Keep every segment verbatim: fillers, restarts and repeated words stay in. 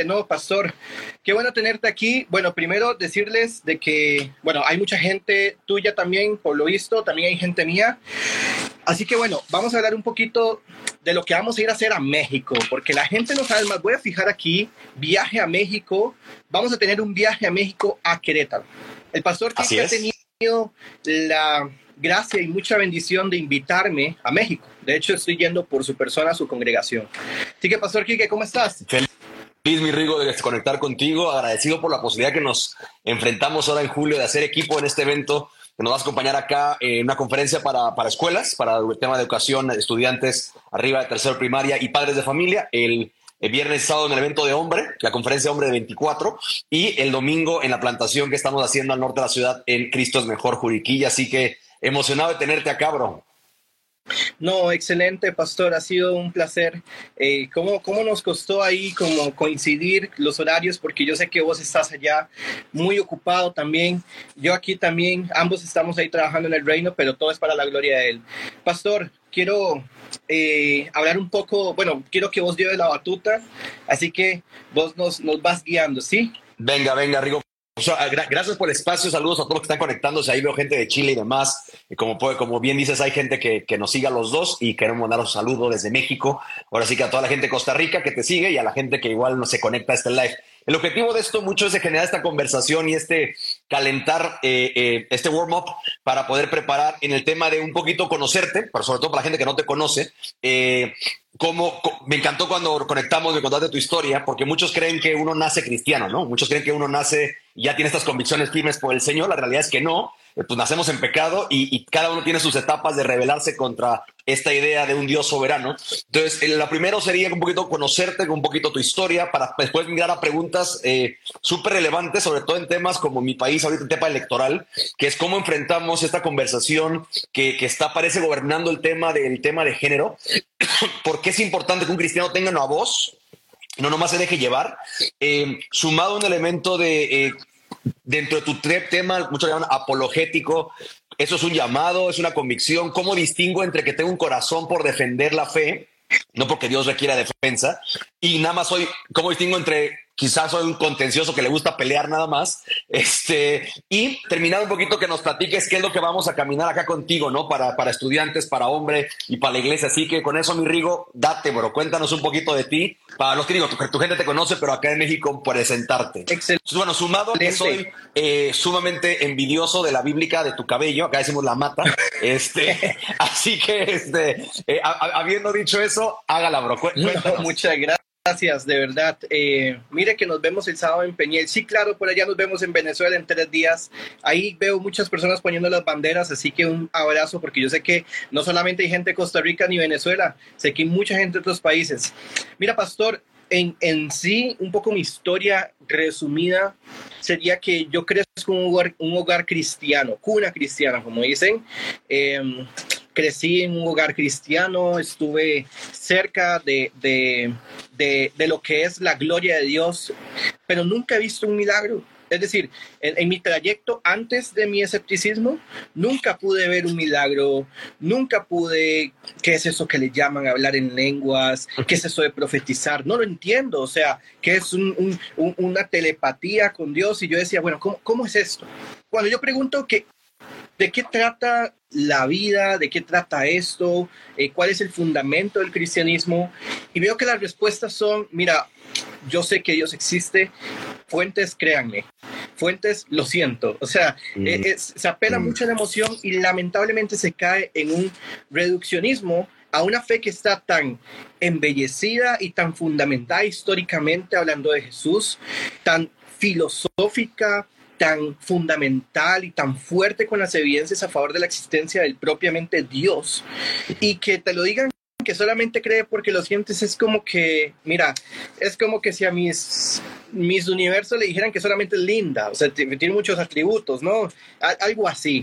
no, pastor, qué bueno tenerte aquí. Bueno, primero decirles de que, bueno, hay mucha gente tuya también, por lo visto, también hay gente mía. Así que bueno, vamos a hablar un poquito de lo que vamos a ir a hacer a México, porque la gente no sabe más. Voy a fijar aquí, viaje a México. Vamos a tener un viaje a México a Querétaro. El pastor Kike ha tenido la gracia y mucha bendición de invitarme a México. De hecho, estoy yendo por su persona a su congregación. Así que, pastor Kike, ¿cómo estás? Feliz, mi Rigo, de conectar contigo. Agradecido por la posibilidad que nos enfrentamos ahora en julio de hacer equipo en este evento que nos vas a acompañar acá en una conferencia para, para escuelas, para el tema de educación, estudiantes arriba de tercero primaria y padres de familia. El, el viernes y sábado en el evento de hombre, la conferencia de hombre de veinticuatro, y el domingo en la plantación que estamos haciendo al norte de la ciudad en Cristo es Mejor, Juriquilla. Así que emocionado de tenerte acá, bro. No, excelente, pastor, ha sido un placer. Eh, ¿cómo, ¿Cómo nos costó ahí como coincidir los horarios? Porque yo sé que vos estás allá muy ocupado también. Yo aquí también, ambos estamos ahí trabajando en el reino, pero todo es para la gloria de Él. Pastor, quiero eh, hablar un poco, bueno, quiero que vos lleves la batuta, así que vos nos, nos vas guiando, ¿sí? Venga, venga, Rigo. Gracias por el espacio, saludos a todos los que están conectándose, ahí veo gente de Chile y demás, y como, puede, como bien dices, hay gente que, que nos sigue a los dos y queremos mandar un saludo desde México, ahora sí que a toda la gente de Costa Rica que te sigue y a la gente que igual no se conecta a este live. El objetivo de esto mucho es de generar esta conversación y este calentar, eh, eh, este warm-up para poder preparar en el tema de un poquito conocerte, pero sobre todo para la gente que no te conoce. Eh, Como, me encantó cuando conectamos, me contaste tu historia, porque muchos creen que uno nace cristiano, ¿no? Muchos creen que uno nace y ya tiene estas convicciones firmes por el Señor. La realidad es que no, pues nacemos en pecado y, y cada uno tiene sus etapas de rebelarse contra esta idea de un Dios soberano. Entonces, lo primero sería un poquito conocerte, un poquito tu historia, para después mirar a preguntas eh, súper relevantes, sobre todo en temas como mi país, ahorita el tema electoral, que es cómo enfrentamos esta conversación que, que está, parece, gobernando el tema del tema de género. ¿Por qué es importante que un cristiano tenga una voz? No nomás se deje llevar. Eh, sumado a un elemento de... Eh, dentro de tu tema, muchos llaman apologético, eso es un llamado, es una convicción. ¿Cómo distingo entre que tengo un corazón por defender la fe, no porque Dios requiera defensa, y nada más soy, cómo distingo entre quizás soy un contencioso que le gusta pelear nada más, este, y terminar un poquito que nos platiques qué es lo que vamos a caminar acá contigo, ¿no? Para, para estudiantes, para hombre y para la iglesia. Así que con eso, mi Rigo, date, bro, cuéntanos un poquito de ti. Para los que digo, tu, tu gente te conoce, pero acá en México presentarte. Excelente. Bueno, sumado que soy eh, sumamente envidioso de la bíblica de tu cabello, acá decimos la mata, este, así que, este, eh, habiendo dicho eso, hágala, bro. Cuéntanos. No, muchas gracias. Gracias, de verdad. Eh, mire que nos vemos el sábado en Peñiel. Sí, claro, por allá nos vemos en Venezuela en tres días. Ahí veo muchas personas poniendo las banderas, así que un abrazo, porque yo sé que no solamente hay gente de Costa Rica ni Venezuela, sé que hay mucha gente de otros países. Mira, pastor, en, en sí, un poco mi historia resumida sería que yo crezco en un hogar, un hogar cristiano, cuna cristiana, como dicen. Eh, crecí en un hogar cristiano, estuve cerca de, de, de, de lo que es la gloria de Dios, pero nunca he visto un milagro. Es decir, en, en mi trayecto antes de mi escepticismo, nunca pude ver un milagro, nunca pude, ¿qué es eso que le llaman hablar en lenguas? ¿Qué es eso de profetizar? No lo entiendo, o sea, ¿qué es un, un, un, una telepatía con Dios? Y yo decía, bueno, ¿cómo, cómo es esto? Cuando yo pregunto que, ¿de qué trata la vida? ¿De qué trata esto? Eh, ¿Cuál es el fundamento del cristianismo? Y veo que las respuestas son, mira, yo sé que Dios existe, fuentes, créanme, fuentes, lo siento. O sea, mm. eh, es, se apela mm. mucho a la emoción y lamentablemente se cae en un reduccionismo a una fe que está tan embellecida y tan fundamentada históricamente hablando de Jesús, tan filosófica, tan fundamental y tan fuerte con las evidencias a favor de la existencia del propiamente Dios, y que te lo digan que solamente cree porque lo sientes, es como que, mira, es como que si a mis, mis universos le dijeran que solamente es linda, o sea, tiene muchos atributos, ¿no? Algo así.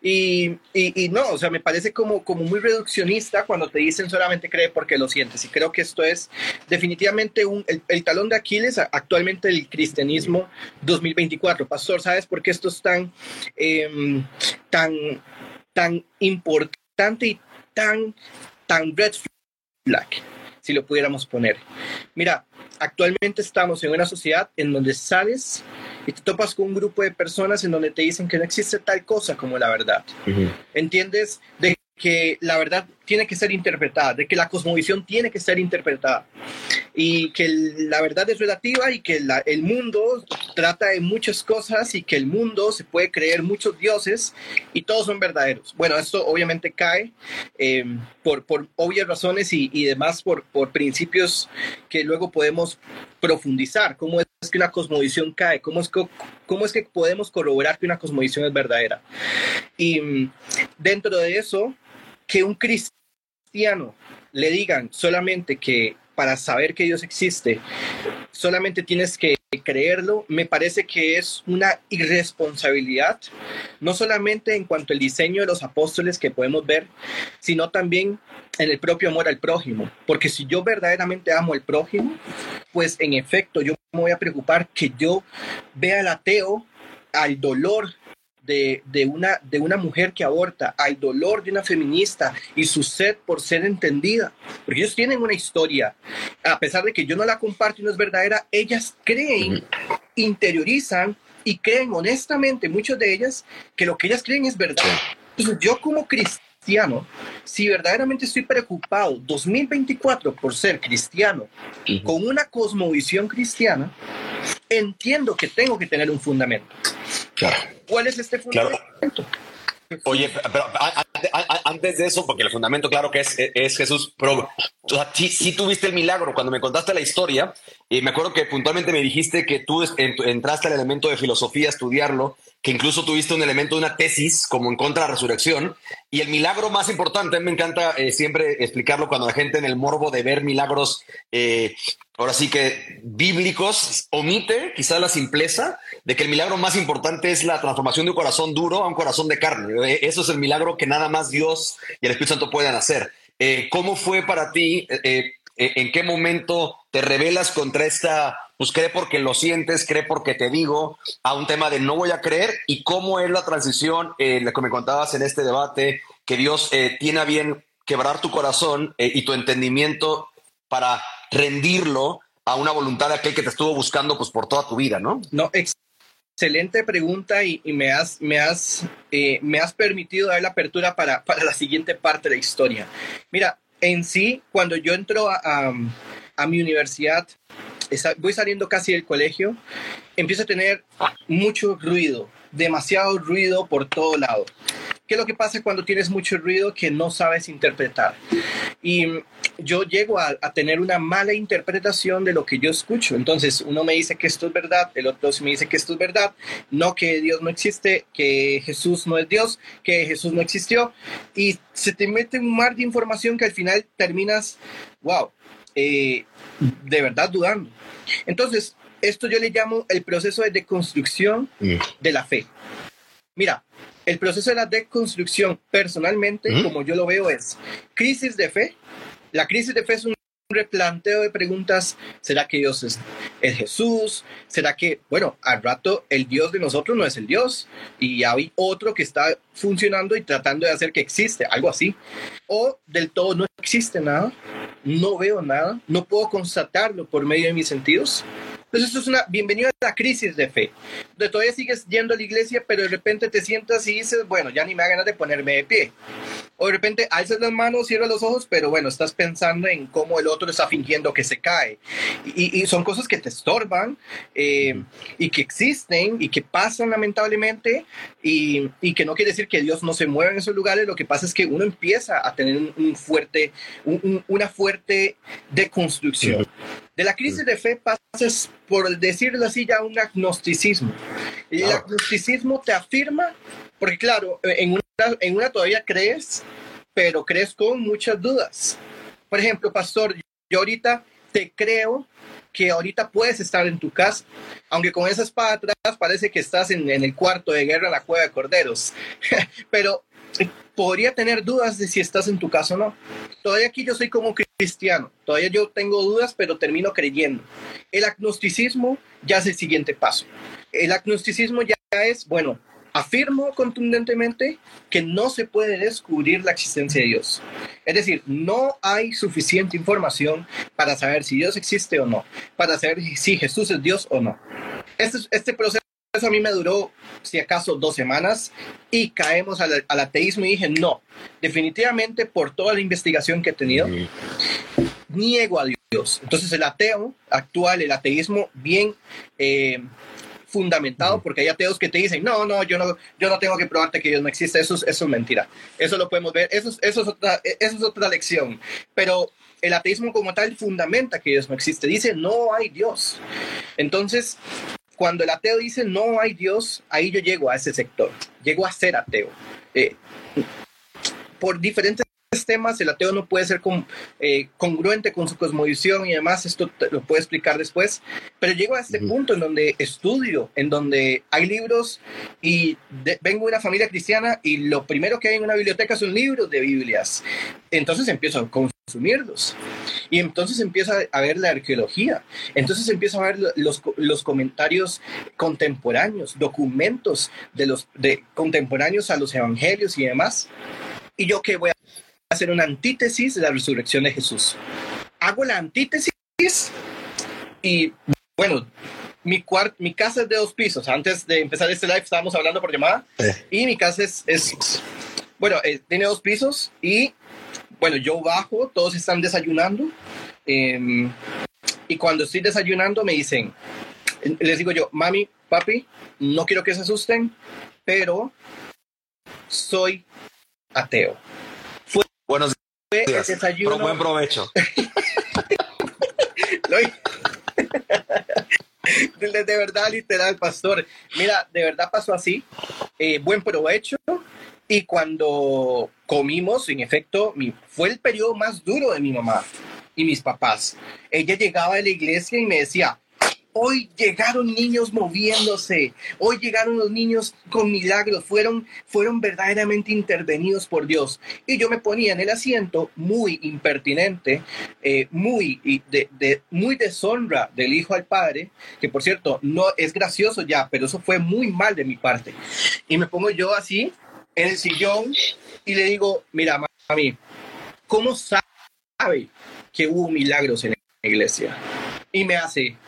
Y, y, y no, o sea, me parece como, como muy reduccionista cuando te dicen solamente cree porque lo sientes. Y creo que esto es definitivamente un, el, el talón de Aquiles actualmente del cristianismo dos mil veinticuatro. Pastor, ¿sabes por qué esto es tan, eh, tan, tan importante y tan... tan red flag, si lo pudiéramos poner? Mira, actualmente estamos en una sociedad en donde sales y te topas con un grupo de personas en donde te dicen que no existe tal cosa como la verdad. Uh-huh. ¿Entiendes? De que la verdad tiene que ser interpretada, de que la cosmovisión tiene que ser interpretada y que la verdad es relativa y que la, el mundo trata de muchas cosas y que el mundo se puede creer muchos dioses y todos son verdaderos. Bueno, esto obviamente cae eh, por, por obvias razones y, y demás por, por principios que luego podemos profundizar. ¿Cómo es que una cosmovisión cae? ¿Cómo es que, cómo es que podemos corroborar que una cosmovisión es verdadera? Y dentro de eso, que un cristiano le digan solamente que para saber que Dios existe, solamente tienes que creerlo, me parece que es una irresponsabilidad, no solamente en cuanto al diseño de los apóstoles que podemos ver, sino también en el propio amor al prójimo. Porque si yo verdaderamente amo al prójimo, pues en efecto yo me voy a preocupar que yo vea al ateo, al dolor De, de, una, de una mujer que aborta, al dolor de una feminista y su sed por ser entendida, porque ellos tienen una historia, a pesar de que yo no la comparto y no es verdadera, ellas creen, interiorizan y creen honestamente, muchas de ellas, que lo que ellas creen es verdad. Entonces yo como cristiano, si verdaderamente estoy preocupado dos mil veinticuatro por ser cristiano, uh-huh, con una cosmovisión cristiana, entiendo que tengo que tener un fundamento. Claro. ¿Cuál es este fundamento? Claro. Oye, pero antes de eso, porque el fundamento, claro que es, es Jesús, pero o sea, sí, sí tuviste el milagro. Cuando me contaste la historia, y me acuerdo que puntualmente me dijiste que tú entraste al elemento de filosofía a estudiarlo, que incluso tuviste un elemento de una tesis como en contra de la resurrección. Y el milagro más importante, a mí me encanta eh, siempre explicarlo cuando la gente en el morbo de ver milagros, eh, ahora sí que bíblicos, omite quizás la simpleza de que el milagro más importante es la transformación de un corazón duro a un corazón de carne. Eso es el milagro que nada más Dios y el Espíritu Santo pueden hacer. Eh, ¿Cómo fue para ti? Eh, eh, ¿En qué momento te rebelas contra esta, pues cree porque lo sientes, cree porque te digo, a un tema de no voy a creer? ¿Y cómo es la transición, eh, la que me contabas en este debate, que Dios eh, tiene a bien quebrar tu corazón eh, y tu entendimiento para rendirlo a una voluntad de aquel que te estuvo buscando pues por toda tu vida, ¿no? No, excelente pregunta y, y me has, me has, eh, me has permitido dar la apertura para, para la siguiente parte de la historia. Mira, en sí, cuando yo entro a, a, a mi universidad, voy saliendo casi del colegio, empiezo a tener mucho ruido, demasiado ruido por todo lado. ¿Qué es lo que pasa cuando tienes mucho ruido que no sabes interpretar? Y yo llego a, a tener una mala interpretación de lo que yo escucho. Entonces, uno me dice que esto es verdad, el otro me dice que esto es verdad, no que Dios no existe, que Jesús no es Dios, que Jesús no existió. Y se te mete un mar de información que al final terminas, wow, eh, de verdad dudando. Entonces, esto yo le llamo el proceso de deconstrucción de la fe. Mira, el proceso de la deconstrucción, personalmente, ¿Mm? como yo lo veo, es crisis de fe. La crisis de fe es un replanteo de preguntas. ¿Será que Dios es, es Jesús? ¿Será que, bueno, al rato el Dios de nosotros no es el Dios? Y hay otro que está funcionando y tratando de hacer que existe, algo así. O del todo no existe nada, no veo nada, no puedo constatarlo por medio de mis sentidos. Entonces esto es una bienvenida a la crisis de fe, donde todavía sigues yendo a la iglesia, pero de repente te sientas y dices, bueno, ya ni me da ganas de ponerme de pie. O de repente alzas las manos, cierras los ojos, pero bueno, estás pensando en cómo el otro está fingiendo que se cae. Y, y son cosas que te estorban eh, y que existen y que pasan lamentablemente y, y que no quiere decir que Dios no se mueva en esos lugares. Lo que pasa es que uno empieza a tener un, un fuerte, un, un, una fuerte deconstrucción. De la crisis de fe pasas, por decirlo así, ya a un agnosticismo. Y el agnosticismo te afirma, porque claro, en una, en una todavía crees, pero crees con muchas dudas. Por ejemplo, pastor, yo ahorita te creo que ahorita puedes estar en tu casa, aunque con esa espada atrás parece que estás en, en el cuarto de guerra en la cueva de corderos. Pero podría tener dudas de si estás en tu casa o no. Todavía aquí yo soy como cristiano, todavía yo tengo dudas, pero termino creyendo. El agnosticismo ya es el siguiente paso. El agnosticismo ya es, bueno, Afirmo contundentemente que no se puede descubrir la existencia de Dios. Es decir, no hay suficiente información para saber si Dios existe o no, para saber si Jesús es Dios o no. Este, este proceso a mí me duró, si acaso, dos semanas y caemos al, al ateísmo y dije, no, definitivamente por toda la investigación que he tenido, mm. niego a Dios. Entonces el ateo actual, el ateísmo bien... Eh, fundamentado, porque hay ateos que te dicen, no, no, yo no, yo no tengo que probarte que Dios no existe, eso, eso es mentira. Eso lo podemos ver, eso, eso, es otra, eso es otra lección. Pero el ateísmo como tal fundamenta que Dios no existe, dice, no hay Dios. Entonces, cuando el ateo dice, no hay Dios, ahí yo llego a ese sector, llego a ser ateo. Eh, por diferentes temas, el ateo no puede ser con, eh, congruente con su cosmovisión y demás, esto te lo puedo explicar después, pero llego a este uh-huh. punto en donde estudio, en donde hay libros y de, vengo de una familia cristiana y lo primero que hay en una biblioteca son libros de Biblias, entonces empiezo a consumirlos y entonces empiezo a ver la arqueología, entonces empiezo a ver los, los comentarios contemporáneos, documentos de los de, contemporáneos a los evangelios y demás, y yo qué voy a hacer una antítesis de la resurrección de Jesús. Hago la antítesis y, bueno, mi, cuart- mi casa es de dos pisos. Antes de empezar este live estábamos hablando por llamada eh. y mi casa es, es bueno, eh, tiene dos pisos y, bueno, yo bajo, todos están desayunando eh, y cuando estoy desayunando me dicen, les digo yo, mami, papi, no quiero que se asusten, pero soy ateo. Buenos días. Desayuno. Pro, buen provecho. de, de verdad, literal, pastor. Mira, de verdad pasó así. Eh, buen provecho. Y cuando comimos, en efecto, mi, fue el periodo más duro de mi mamá y mis papás. Ella llegaba a la iglesia y me decía, hoy llegaron niños moviéndose, hoy llegaron los niños con milagros, fueron, fueron verdaderamente intervenidos por Dios. Y yo me ponía en el asiento muy impertinente, eh, muy, de, de, muy deshonra del hijo al padre, que por cierto, no es gracioso ya, pero eso fue muy mal de mi parte. Y me pongo yo así, en el sillón, y le digo, mira, mami, ¿cómo sabe que hubo milagros en la iglesia? Y me hace...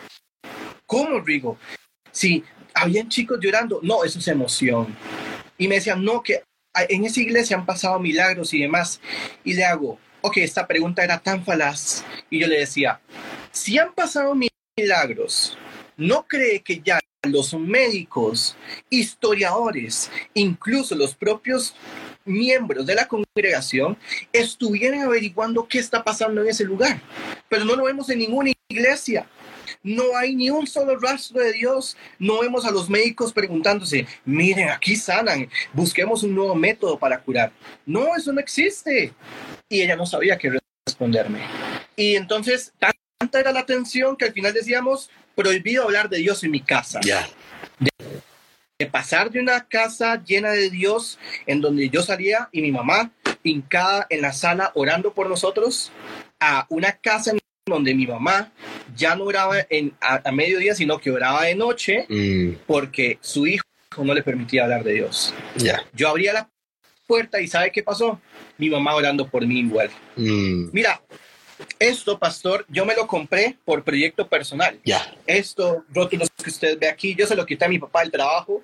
¿Cómo, Rigo? Si habían chicos llorando, no, eso es emoción. Y me decían, no, que en esa iglesia han pasado milagros y demás. Y le hago, ok, esta pregunta era tan falaz. Y yo le decía, si han pasado milagros, ¿no cree que ya los médicos, historiadores, incluso los propios miembros de la congregación estuvieran averiguando qué está pasando en ese lugar? Pero no lo vemos en ninguna iglesia. No hay ni un solo rastro de Dios. No vemos a los médicos preguntándose, miren, aquí sanan, busquemos un nuevo método para curar. No, eso no existe. Y ella no sabía qué responderme. Y entonces, tanta era la tensión que al final decíamos, prohibido hablar de Dios en mi casa. Yeah. De, de pasar de una casa llena de Dios, en donde yo salía y mi mamá hincada en la sala orando por nosotros, a una casa en donde mi mamá ya no oraba en, a, a mediodía, sino que oraba de noche, mm. porque su hijo no le permitía hablar de Dios. Yeah. Yo abría la puerta y ¿sabe qué pasó? Mi mamá orando por mí igual. Mm. Mira, esto, pastor, yo me lo compré por proyecto personal. Yeah. Esto, rótulos que usted ve aquí, yo se lo quité a mi papá del trabajo.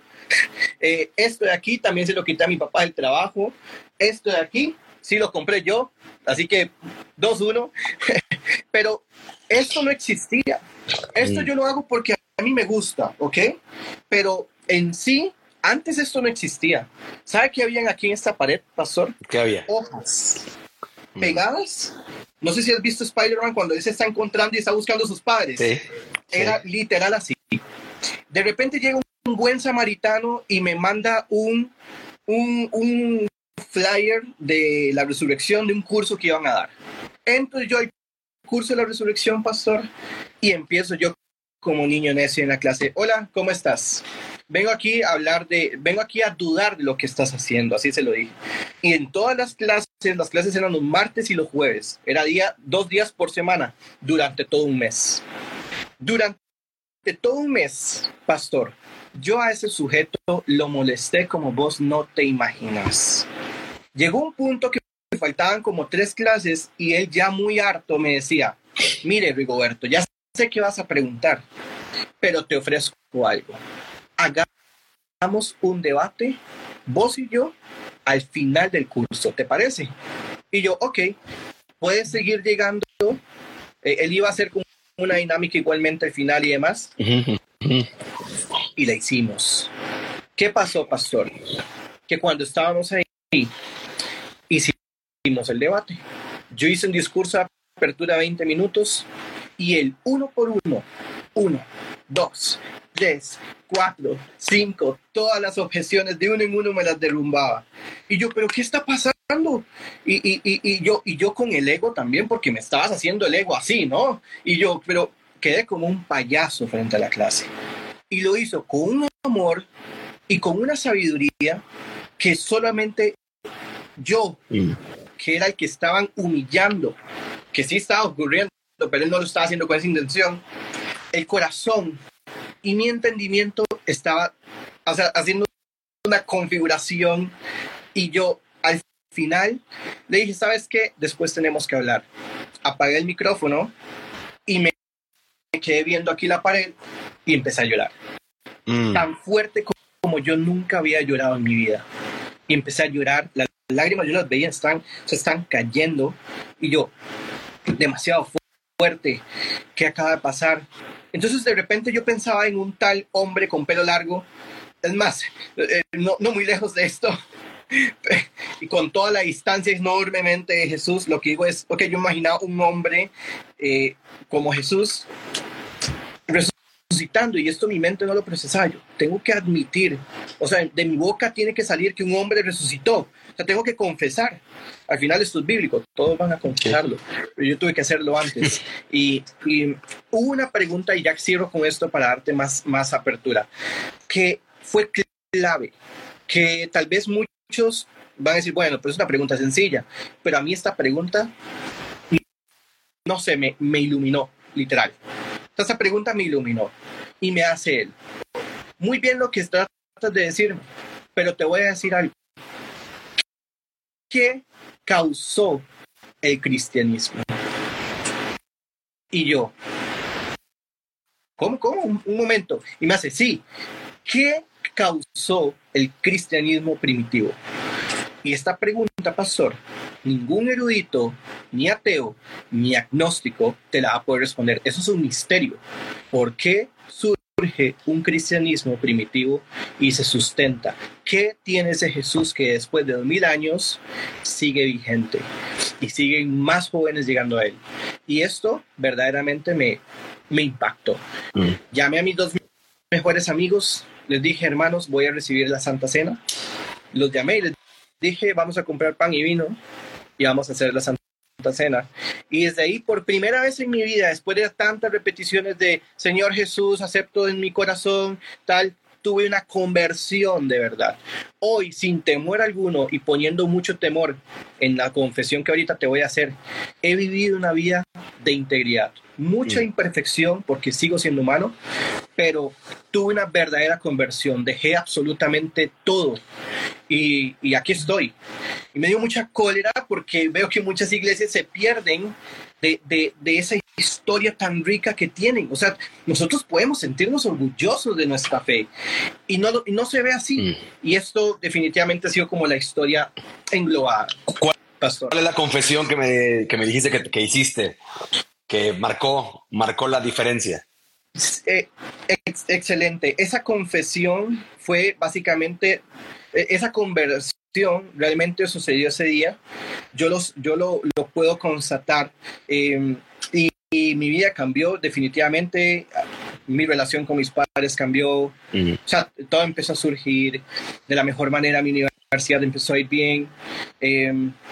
eh, esto de aquí también se lo quité a mi papá del trabajo. Esto de aquí sí lo compré yo. Así que dos uno. Pero esto no existía. Esto mm. yo lo hago porque a mí me gusta, ¿ok? Pero en sí, antes esto no existía. ¿Sabe qué habían aquí en esta pared, pastor? ¿Qué había? Hojas pegadas. No sé si has visto Spider-Man cuando él se está encontrando y está buscando a sus padres. Sí. Era sí. literal así. De repente llega un buen samaritano y me manda un, un, un flyer de la resurrección de un curso que iban a dar. Entro yo al curso de la resurrección, pastor, y empiezo yo como niño necio en la clase. Hola, ¿cómo estás? Vengo aquí a hablar de, vengo aquí a dudar de lo que estás haciendo, así se lo dije. Y en todas las clases, las clases eran los martes y los jueves. Era día, dos días por semana, durante todo un mes. Durante todo un mes, pastor, Yo a ese sujeto lo molesté como vos no te imaginas. Llegó un punto que faltaban como tres clases y él ya muy harto me decía, mire Rigoberto, ya sé que vas a preguntar, pero te ofrezco algo. Hagamos un debate, vos y yo, al final del curso, ¿te parece? Y yo, ok, puedes seguir llegando. Eh, él iba a hacer como una dinámica igualmente al final y demás. Uh-huh. Uh-huh. Y la hicimos. ¿Qué pasó, pastor? Que cuando estábamos ahí, hicimos el debate. Yo hice un discurso de apertura de veinte minutos y el uno por uno, uno, dos, tres, cuatro, cinco, todas las objeciones de uno en uno me las derrumbaba. Y yo, ¿pero qué está pasando? Y, y, y, y, yo, y yo con el ego también, porque me estabas haciendo el ego así, ¿no? Y yo, pero quedé como un payaso frente a la clase. Y lo hizo con un amor y con una sabiduría que solamente yo, mm. que era el que estaban humillando, que sí estaba ocurriendo, pero él no lo estaba haciendo con esa intención, el corazón y mi entendimiento estaba, o sea, haciendo una configuración y yo al final le dije, ¿sabes qué? Después tenemos que hablar. Apagué el micrófono y me quedé viendo aquí la pared y empecé a llorar. Mm. Tan fuerte como yo nunca había llorado en mi vida. Y empecé a llorar, las lágrimas yo las veía, están, se están cayendo y yo, demasiado fuerte, ¿qué acaba de pasar? Entonces de repente yo pensaba en un tal hombre con pelo largo, es más, eh, no, no muy lejos de esto, y con toda la distancia enormemente de Jesús, lo que digo es, ok, yo imaginaba un hombre eh, como Jesús resucitando, y esto mi mente no lo procesaba. Yo tengo que admitir, o sea, de mi boca tiene que salir que un hombre resucitó, o sea, tengo que confesar. Al final esto es bíblico, todos van a confesarlo, pero yo tuve que hacerlo antes. Y, y hubo una pregunta, y ya cierro con esto para darte más, más apertura, que fue clave, que tal vez muchos van a decir, bueno, pues es una pregunta sencilla, pero a mí esta pregunta, no sé, me, me iluminó, literal. Esta pregunta me iluminó y me hace él. Muy bien lo que tratas de decirme, pero te voy a decir algo. ¿Qué causó el cristianismo? Y yo, ¿cómo, cómo? Un, un momento. Y me hace, sí. ¿Qué causó el cristianismo primitivo? Y esta pregunta, pastor, ningún erudito, ni ateo, ni agnóstico te la va a poder responder. Eso es un misterio. ¿Por qué surge un cristianismo primitivo y se sustenta? ¿Qué tiene ese Jesús que después de dos mil años sigue vigente y siguen más jóvenes llegando a él? Y esto verdaderamente me, me impactó. Mm. Llamé a mis dos mejores amigos, les dije, hermanos, voy a recibir la Santa Cena. Los llamé y les dije, vamos a comprar pan y vino y vamos a hacer la Santa Cena. Y desde ahí, por primera vez en mi vida, después de tantas repeticiones de Señor Jesús, acepto en mi corazón, tal, tuve una conversión de verdad. Hoy, sin temor alguno y poniendo mucho temor en la confesión que ahorita te voy a hacer, he vivido una vida de integridad. Mucha imperfección porque sigo siendo humano, pero tuve una verdadera conversión. Dejé absolutamente todo y, y aquí estoy. Y me dio mucha cólera porque veo que muchas iglesias se pierden de, de, de esa historia tan rica que tienen. O sea, nosotros podemos sentirnos orgullosos de nuestra fe y no, y no se ve así. Mm. Y esto definitivamente ha sido como la historia englobada. ¿Cuál, pastor? ¿Cuál es la confesión que me, que me dijiste que, que hiciste? Que marcó, marcó la diferencia. Eh, ex- excelente. Esa confesión fue básicamente, eh, esa conversión realmente sucedió ese día. Yo, los, yo lo, lo puedo constatar. Eh, y, y mi vida cambió definitivamente. Mi relación con mis padres cambió. Uh-huh. O sea, todo empezó a surgir de la mejor manera. Mi universidad empezó a ir bien. Eh,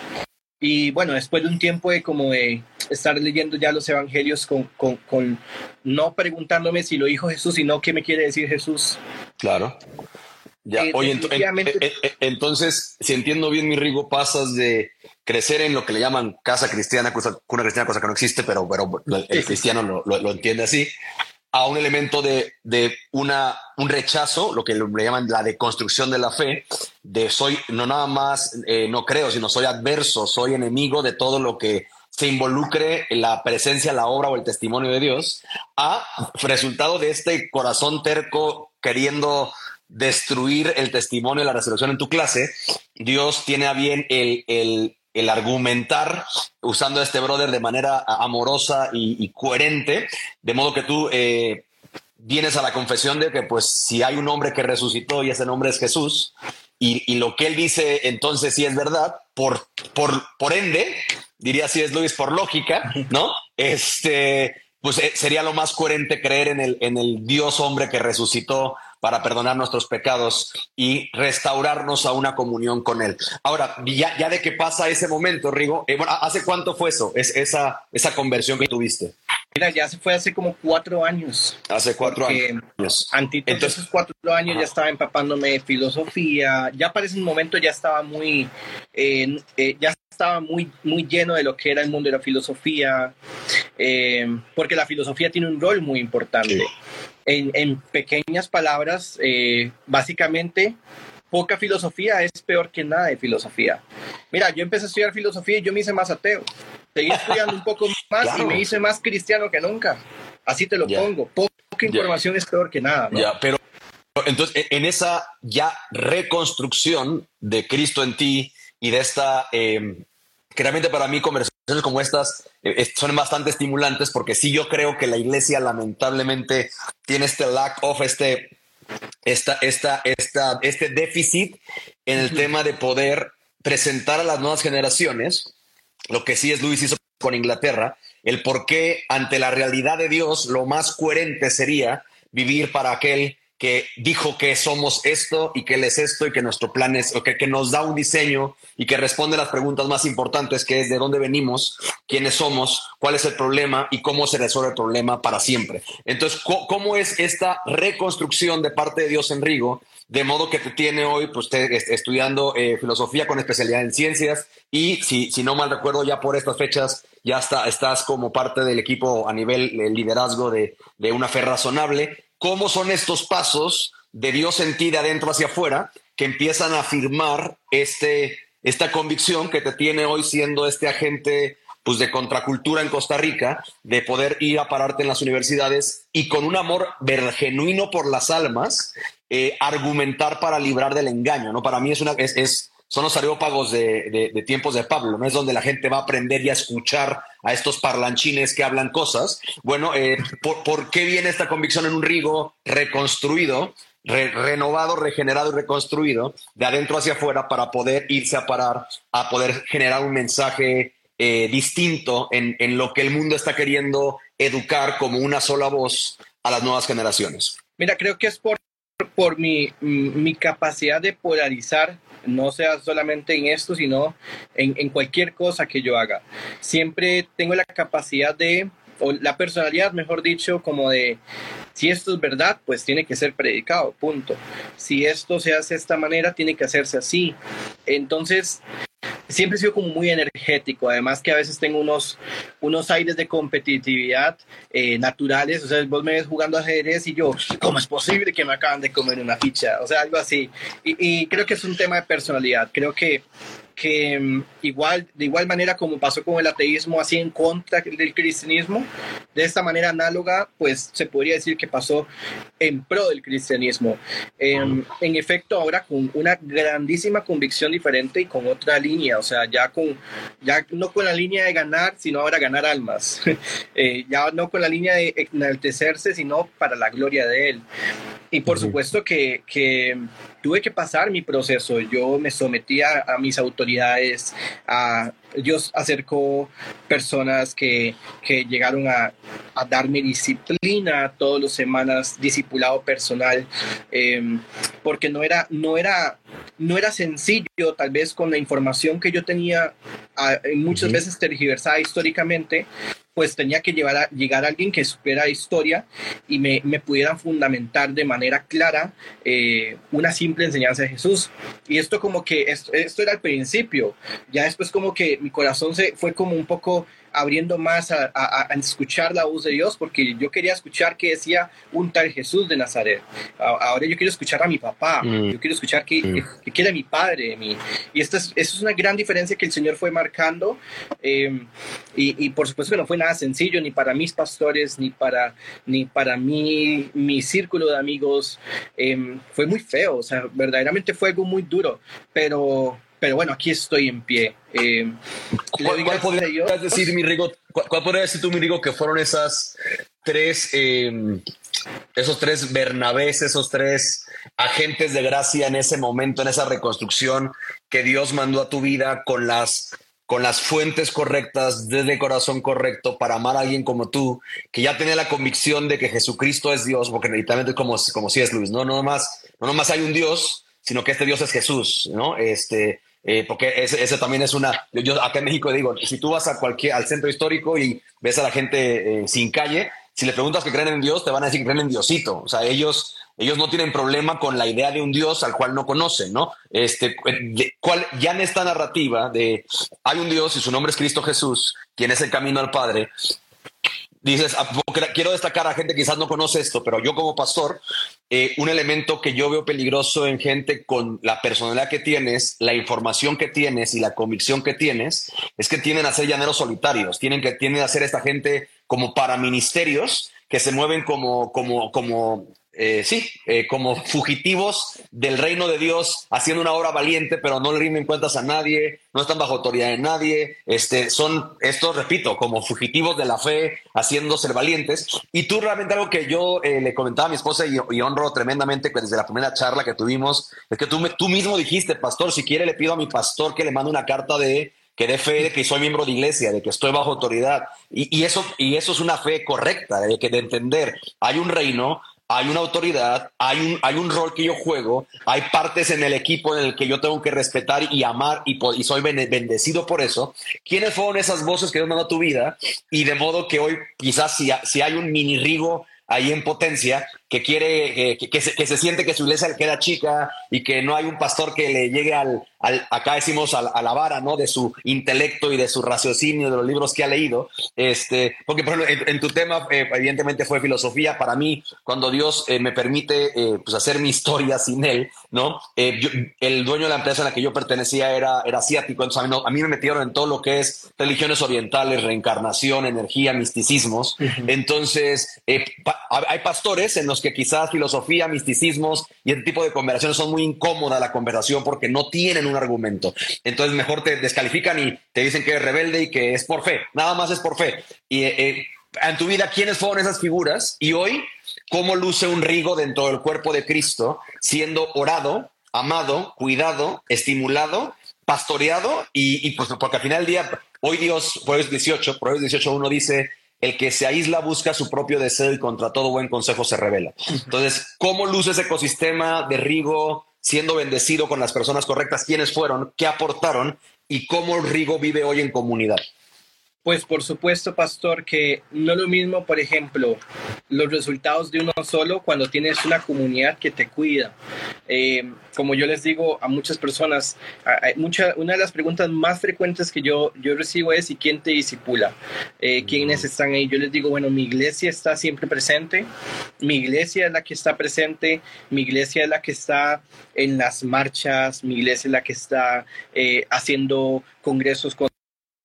Y bueno, después de un tiempo de como de estar leyendo ya los evangelios con, con, con no preguntándome si lo dijo Jesús, sino qué me quiere decir Jesús. Claro. Ya, eh, oye, definitivamente... ent- ent- entonces, si entiendo bien, mi Rigo, pasas de crecer en lo que le llaman casa cristiana, cosa, cuna cristiana, cosa que no existe, pero, pero el, el cristiano lo, lo, lo entiende así, a un elemento de, de una, un rechazo, lo que le llaman la deconstrucción de la fe, de soy no nada más, eh, no creo, sino soy adverso, soy enemigo de todo lo que se involucre en la presencia, la obra o el testimonio de Dios, a resultado de este corazón terco queriendo destruir el testimonio y la resolución en tu clase. Dios tiene a bien el, el, el argumentar usando a este brother de manera amorosa y, y coherente, de modo que tú eh, vienes a la confesión de que pues si hay un hombre que resucitó y ese nombre es Jesús, y, y lo que él dice entonces sí es verdad, por, por, por ende, diría C S. Lewis, por lógica, ¿no? Este, pues eh, sería lo más coherente creer en el, en el Dios hombre que resucitó para perdonar nuestros pecados y restaurarnos a una comunión con él. Ahora, ya, ya de que pasa ese momento, Rigo, eh, bueno, ¿hace cuánto fue eso, es, esa, esa conversión que tuviste? Mira, ya se fue hace como cuatro años. Hace cuatro años. Antes de esos cuatro años ajá. ya estaba empapándome de filosofía. Ya para ese momento ya estaba muy, eh, eh, ya estaba muy, muy lleno de lo que era el mundo de la filosofía, eh, porque la filosofía tiene un rol muy importante. Sí. En, en pequeñas palabras, eh, básicamente, poca filosofía es peor que nada de filosofía. Mira, yo empecé a estudiar filosofía y yo me hice más ateo. Seguí estudiando un poco más claro. y me hice más cristiano que nunca. Así te lo yeah. pongo. Poca información yeah. es peor que nada, ¿no? Yeah, pero entonces, en esa ya reconstrucción de Cristo en ti y de esta, eh, que realmente para mí conversaciones como estas eh, son bastante estimulantes, porque sí yo creo que la iglesia lamentablemente tiene este lack of, este, esta, esta, esta, este déficit en el uh-huh. tema de poder presentar a las nuevas generaciones lo que sí es Luis hizo con Inglaterra, el por qué ante la realidad de Dios lo más coherente sería vivir para aquel que dijo que somos esto y que Él es esto y que nuestro plan es, o que, que nos da un diseño y que responde las preguntas más importantes, que es de dónde venimos, quiénes somos, cuál es el problema y cómo se resuelve el problema para siempre. Entonces, ¿cómo es esta reconstrucción de parte de Dios en Rigo? De modo que te tiene hoy pues, te, estudiando eh, filosofía con especialidad en ciencias y, si, si no mal recuerdo, ya por estas fechas ya está, estás como parte del equipo a nivel el liderazgo de, de Una Fe Razonable. ¿Cómo son estos pasos de Dios en ti de adentro hacia afuera que empiezan a afirmar este, esta convicción que te tiene hoy siendo este agente pues, de contracultura en Costa Rica, de poder ir a pararte en las universidades y con un amor genuino por las almas, eh, argumentar para librar del engaño, ¿no? Para mí es una, es, es, son los areópagos de, de, de tiempos de Pablo, ¿no? Es donde la gente va a aprender y a escuchar a estos parlanchines que hablan cosas. Bueno, eh, ¿por, ¿por qué viene esta convicción en un Rigo reconstruido, re, renovado, regenerado y reconstruido, de adentro hacia afuera para poder irse a parar, a poder generar un mensaje eh, distinto en, en lo que el mundo está queriendo educar como una sola voz a las nuevas generaciones? Mira, creo que es por, por mi, mi capacidad de polarizar, no sea solamente en esto, sino en, en cualquier cosa que yo haga. Siempre tengo la capacidad de, o la personalidad, mejor dicho, como de, si esto es verdad, pues tiene que ser predicado, punto. Si esto se hace de esta manera, tiene que hacerse así. Entonces, siempre he sido como muy energético, además que a veces tengo unos, unos aires de competitividad eh, naturales. O sea, vos me ves jugando ajedrez y yo, ¿cómo es posible que me acaban de comer una ficha? O sea, algo así. Y, y creo que es un tema de personalidad. Creo que, que um, igual, de igual manera como pasó con el ateísmo, así en contra del cristianismo, de esta manera análoga, pues se podría decir que pasó en pro del cristianismo. Eh, en efecto, ahora con una grandísima convicción diferente y con otra línea, o sea, ya, con, ya no con la línea de ganar, sino ahora ganar almas. eh, ya no con la línea de enaltecerse, sino para la gloria de Él. Y por uh-huh. supuesto que, que tuve que pasar mi proceso. Yo me sometí a, a mis autoridades, a, Dios acercó personas que, que llegaron a, a darme disciplina todas las semanas, discipulado personal, eh, porque no era, no, era, no era sencillo, tal vez con la información que yo tenía, a, muchas uh-huh. veces tergiversada históricamente, pues tenía que llevar a, llegar a alguien que supiera historia y me, me pudieran fundamentar de manera clara eh, una simple enseñanza de Jesús. Y esto como que, esto, esto era al principio, ya después como que mi corazón se fue como un poco abriendo más a, a, a escuchar la voz de Dios, porque yo quería escuchar qué decía un tal Jesús de Nazaret. Ahora yo quiero escuchar a mi papá, mm. yo quiero escuchar qué, mm. qué, qué quiere mi padre de mí. Y esta es, esta es una gran diferencia que el Señor fue marcando, eh, y, y por supuesto que no fue nada sencillo, ni para mis pastores, ni para, ni para mí, mi círculo de amigos. Eh, fue muy feo, o sea, verdaderamente fue algo muy duro, pero... Pero bueno, aquí estoy en pie. Eh, ¿Cuál, ¿Cuál podrías decir, mi Rigo, cuál, cuál podrías decir tú, mi Rigo, que fueron esas tres, eh, esos tres Bernabés, esos tres agentes de gracia en ese momento, en esa reconstrucción que Dios mandó a tu vida con las, con las fuentes correctas, desde el corazón correcto, para amar a alguien como tú, que ya tenía la convicción de que Jesucristo es Dios, porque literalmente como, como si es Luis, ¿no? No nomás, no nomás hay un Dios, sino que este Dios es Jesús, ¿no? Este... Eh, porque ese, ese también es una... Yo acá en México digo, si tú vas a cualquier, al centro histórico y ves a la gente eh, sin calle, si le preguntas que creen en Dios, te van a decir que creen en Diosito. O sea, ellos, ellos no tienen problema con la idea de un Dios al cual no conocen, ¿no? Este, de, cual, ya en esta narrativa de hay un Dios y su nombre es Cristo Jesús, quien es el camino al Padre, dices, quiero destacar a gente que quizás no conoce esto, pero yo como pastor, eh, un elemento que yo veo peligroso en gente con la personalidad que tienes, la información que tienes y la convicción que tienes, es que tienden a ser llaneros solitarios, tienen que tienden a ser esta gente como paraministerios que se mueven como, como, como eh, sí, eh, como fugitivos del reino de Dios, haciendo una obra valiente, pero no le rinden cuentas a nadie, no están bajo autoridad de nadie, este, son estos, repito, como fugitivos de la fe, haciendo ser valientes. Y tú realmente algo que yo eh, le comentaba a mi esposa y, y honro tremendamente desde la primera charla que tuvimos, es que tú, me, tú mismo dijiste, pastor, si quiere le pido a mi pastor que le mande una carta de que dé fe de que soy miembro de iglesia, de que estoy bajo autoridad. Y, y, eso, y eso es una fe correcta, de, que, de entender, hay un reino, hay una autoridad, hay un, hay un rol que yo juego, hay partes en el equipo en el que yo tengo que respetar y amar y, y soy bendecido por eso. ¿Quiénes fueron esas voces que Dios mandó a tu vida? Y de modo que hoy quizás si, si hay un mini Rigo ahí en potencia que quiere, eh, que, que, se, que se siente que su iglesia queda chica y que no hay un pastor que le llegue al, al acá decimos al, a la vara, ¿no? De su intelecto y de su raciocinio, de los libros que ha leído. Este, porque por ejemplo, en, en tu tema, eh, evidentemente fue filosofía. Para mí, cuando Dios eh, me permite eh, pues hacer mi historia sin él, ¿no? Eh, yo, el dueño de la empresa en la que yo pertenecía era, era asiático, entonces a mí, no, a mí me metieron en todo lo que es religiones orientales, reencarnación, energía, misticismos. Uh-huh. Entonces, eh, pa, hay pastores en los que quizás filosofía, misticismos y este tipo de conversaciones son muy incómodas la conversación porque no tienen un argumento. Entonces mejor te descalifican y te dicen que eres rebelde y que es por fe. Nada más es por fe. Y eh, en tu vida, ¿quiénes fueron esas figuras? Y hoy, ¿cómo luce un Rigo dentro del cuerpo de Cristo siendo orado, amado, cuidado, estimulado, pastoreado? Y, y pues porque al final del día, hoy Dios, Proverbios dieciocho, Proverbios dieciocho uno dice... El que se aísla busca su propio deseo y contra todo buen consejo se revela. Entonces, ¿cómo luce ese ecosistema de Rigo siendo bendecido con las personas correctas? ¿Quiénes fueron? ¿Qué aportaron? ¿Y cómo Rigo vive hoy en comunidad? Pues por supuesto, pastor, que no es lo mismo, por ejemplo, los resultados de uno solo cuando tienes una comunidad que te cuida. Eh, como yo les digo a muchas personas, hay mucha, una de las preguntas más frecuentes que yo, yo recibo es ¿y quién te discipula? Eh, ¿Quiénes están ahí? Yo les digo, bueno, mi iglesia está siempre presente, mi iglesia es la que está presente, mi iglesia es la que está en las marchas, mi iglesia es la que está eh, haciendo congresos con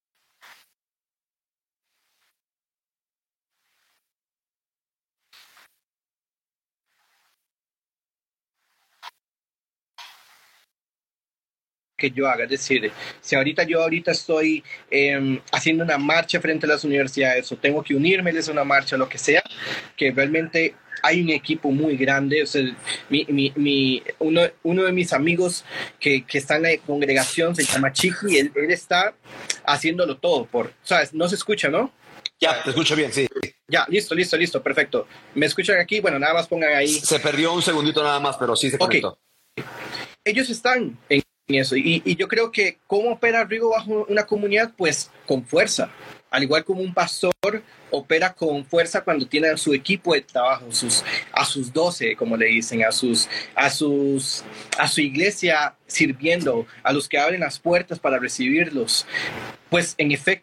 que yo haga, es decir, si ahorita yo ahorita estoy eh, haciendo una marcha frente a las universidades o tengo que unirmeles a una marcha o lo que sea, que realmente hay un equipo muy grande, o sea, mi, mi, mi, uno, uno de mis amigos que, que está en la congregación se llama Chiqui, él, él está haciéndolo todo, por, ¿sabes? No se escucha, ¿no? Ya, te escucho bien, sí. Ya, listo, listo, listo, perfecto. ¿Me escuchan aquí? Bueno, nada más pongan ahí. Se perdió un segundito nada más, pero sí se conectó. Okay. Ellos están en eso. Y, y yo creo que cómo opera Rigo bajo una comunidad, pues con fuerza. Al igual como un pastor opera con fuerza cuando tiene a su equipo de trabajo, sus, a sus doce, como le dicen, a, sus, a, sus, a su iglesia sirviendo, a los que abren las puertas para recibirlos. Pues en efecto,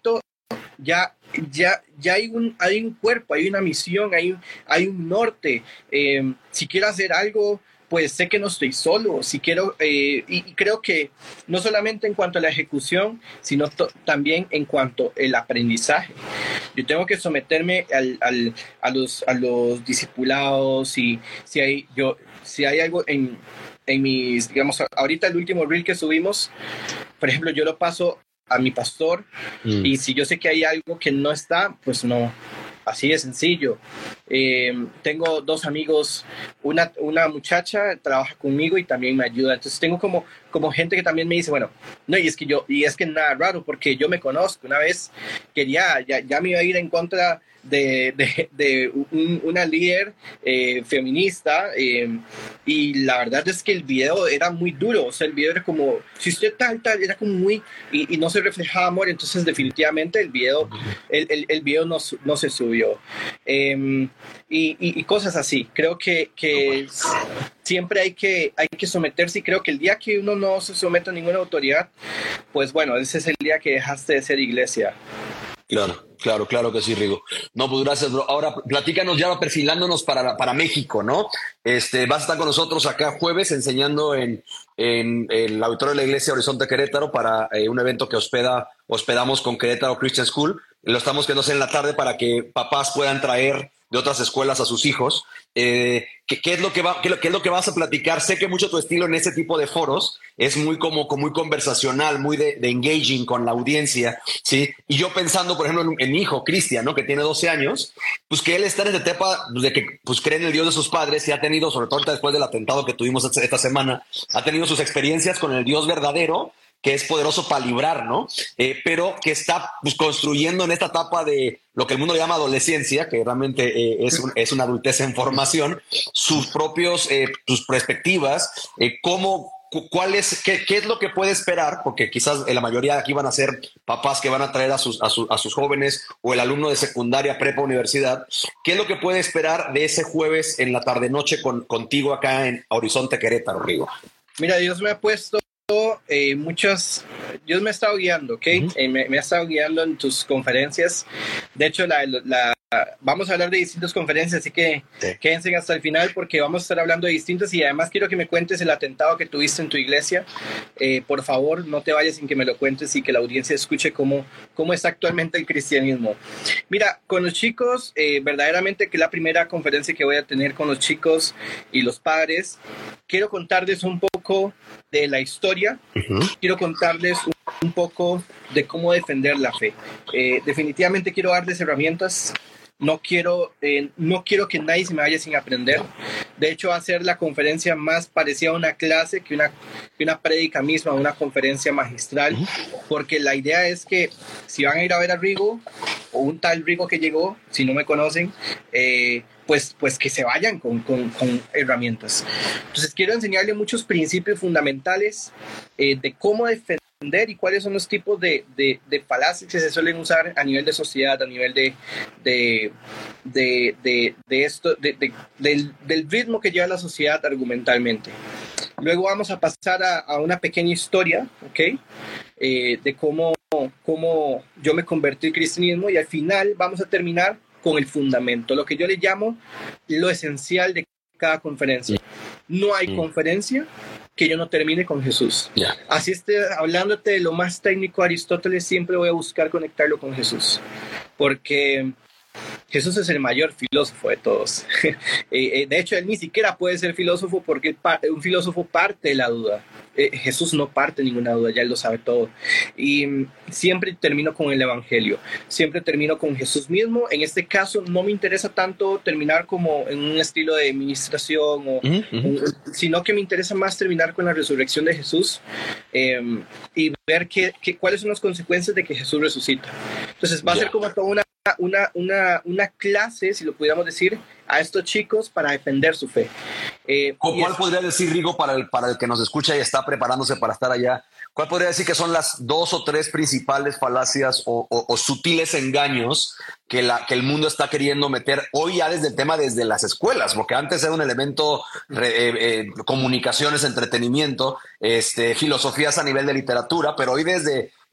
ya, ya, ya hay un, hay un cuerpo, hay una misión, hay un, hay un norte. Eh, si quiero hacer algo, pues sé que no estoy solo. Si quiero, eh, y, y creo que no solamente en cuanto a la ejecución, sino to- también en cuanto al aprendizaje. Yo tengo que someterme al, al, a, los, a los discipulados y si hay, yo, si hay algo en, en mis, digamos, ahorita el último reel que subimos, por ejemplo, yo lo paso a mi pastor mm. y si yo sé que hay algo que no está, pues no. Así de sencillo. Eh, tengo dos amigos, una, una muchacha trabaja conmigo y también me ayuda. Entonces tengo como, como gente que también me dice, bueno, no, y es que yo, y es que nada raro, porque yo me conozco. Una vez quería, ya, ya me iba a ir en contra de, de, de un, una líder eh, feminista eh, y la verdad es que el video era muy duro. O sea, el video era como, si usted tal, tal, era como muy, y, y no se reflejaba amor. Entonces definitivamente el video, el, el, el video no, no se subió. Eh, y, y, y cosas así. Creo que, que siempre hay que, hay que someterse y creo que el día que uno no se somete a ninguna autoridad, pues bueno, ese es el día que dejaste de ser iglesia. Claro, claro, claro que sí, Rigo. No, pues gracias, bro. Ahora platícanos ya perfilándonos para, para México, ¿no? Este, vas a estar con nosotros acá jueves enseñando en, en, en el auditorio de la Iglesia Horizonte Querétaro para eh, un evento que hospeda, hospedamos con Querétaro Christian School. Lo estamos quedando en la tarde para que papás puedan traer de otras escuelas a sus hijos. Eh, ¿qué, qué, es lo que va, qué, qué es lo que vas a platicar? Sé que mucho tu estilo en ese tipo de foros es muy como, como muy conversacional, muy de, de engaging con la audiencia, ¿sí? Y yo pensando, por ejemplo, en, en mi hijo, Cristian, ¿no? Que tiene doce años, pues que él está en esa etapa de que pues, cree en el Dios de sus padres y ha tenido, sobre todo después del atentado que tuvimos esta semana, ha tenido sus experiencias con el Dios verdadero, que es poderoso para librar, ¿no? Eh, pero que está pues, construyendo en esta etapa de lo que el mundo llama adolescencia, que realmente eh, es, un, es una adultez en formación, sus propios, eh, sus perspectivas, eh, cómo, cuál es, qué, qué es lo que puede esperar, porque quizás la mayoría aquí van a ser papás que van a traer a sus, a, su, a sus jóvenes o el alumno de secundaria, prepa, universidad, qué es lo que puede esperar de ese jueves en la tarde-noche con, contigo acá en Horizonte Querétaro, Rigo. Mira, Dios me ha puesto Eh, muchas, Dios me ha estado guiando, ¿ok? Uh-huh. Eh, me, me ha estado guiando en tus conferencias. De hecho, la, la, vamos a hablar de distintas conferencias, así que sí. Quédense hasta el final porque vamos a estar hablando de distintas y además quiero que me cuentes el atentado que tuviste en tu iglesia. Eh, por favor, no te vayas sin que me lo cuentes y que la audiencia escuche cómo, cómo está actualmente el cristianismo. Mira, con los chicos, eh, verdaderamente que es la primera conferencia que voy a tener con los chicos y los padres, quiero contarles un poco de la historia, uh-huh. Quiero contarles un, un poco de cómo defender la fe. Eh, definitivamente quiero darles herramientas. No quiero, eh, no quiero que nadie se me vaya sin aprender. De hecho, va a ser la conferencia más parecida a una clase que una, que una prédica misma, una conferencia magistral, uh-huh. Porque la idea es que si van a ir a ver a Rigo, o un tal Rigo que llegó, si no me conocen, eh, pues, pues que se vayan con, con, con herramientas. Entonces, quiero enseñarle muchos principios fundamentales eh, de cómo defender y cuáles son los tipos de, de, de falacias que se suelen usar a nivel de sociedad, a nivel de, de, de, de, de esto, de, de, del, del ritmo que lleva la sociedad argumentalmente. Luego vamos a pasar a, a una pequeña historia, ¿ok? Eh, de cómo, cómo yo me convertí al cristianismo y al final vamos a terminar con el fundamento, lo que yo le llamo lo esencial de cada conferencia. No hay mm. conferencia que yo no termine con Jesús. Yeah. Así esté hablándote de lo más técnico, Aristóteles, siempre voy a buscar conectarlo con Jesús, porque Jesús es el mayor filósofo de todos. De hecho, él ni siquiera puede ser filósofo porque un filósofo parte de la duda. Jesús no parte ninguna duda, ya él lo sabe todo. Y siempre termino con el evangelio, siempre termino con Jesús mismo. En este caso no me interesa tanto terminar como en un estilo de administración, o, uh-huh. un, sino que me interesa más terminar con la resurrección de Jesús eh, y ver que, que, cuáles son las consecuencias de que Jesús resucita. Entonces va a ser como toda una Una, una, una clase, si lo pudiéramos decir, a estos chicos para defender su fe. Eh, ¿Cuál es, podría decir, Rigo, para el, para el que nos escucha y está preparándose para estar allá? ¿Cuál podría decir que son las dos o tres principales falacias o, o, o sutiles engaños que, la, que el mundo está queriendo meter hoy ya desde el tema, desde las escuelas? Porque antes era un elemento, eh, eh, comunicaciones, entretenimiento, este, filosofías a nivel de literatura, pero hoy desde...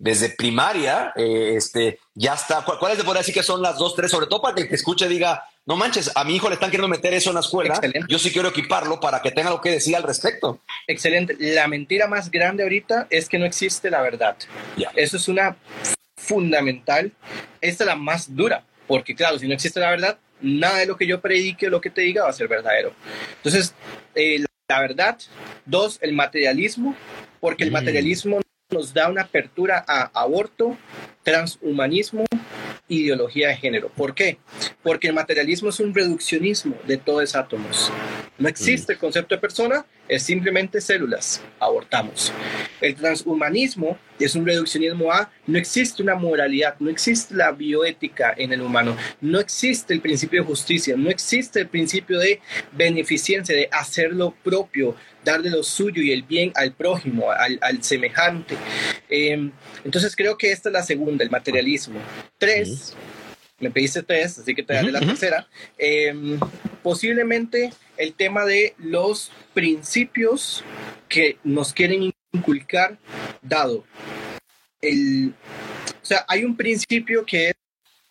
desde primaria, eh, este, ya está. ¿Cuáles te podría decir que son las dos, tres? Sobre todo para que el que escuche diga, no manches, a mi hijo le están queriendo meter eso en la escuela. Excelente. Yo sí quiero equiparlo para que tenga lo que decir al respecto. Excelente. La mentira más grande ahorita es que no existe la verdad. Yeah. Eso es una fundamental. Esta es la más dura, porque claro, si no existe la verdad, nada de lo que yo predique o lo que te diga va a ser verdadero. Entonces, eh, la verdad. Dos, el materialismo, porque el mm. materialismo nos da una apertura a aborto, transhumanismo, ideología de género. ¿Por qué? Porque el materialismo es un reduccionismo de todos los átomos. No existe el concepto de persona, es simplemente células. Abortamos. El transhumanismo es un reduccionismo a no existe una moralidad, no existe la bioética en el humano, no existe el principio de justicia, no existe el principio de beneficencia, de hacer lo propio, darle lo suyo y el bien al prójimo, al, al semejante. Eh, entonces creo que esta es la segunda, el materialismo. Tres, me pediste tres, así que te daré uh-huh, la uh-huh. tercera. Eh, posiblemente el tema de los principios que nos quieren inculcar, dado el... O sea, hay un principio que es...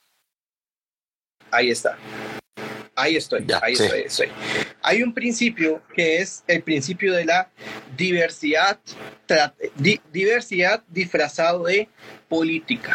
Ahí está. Ahí estoy, ya, ahí sí. estoy, estoy. Hay un principio que es el principio de la diversidad, tra, di, diversidad disfrazado de política.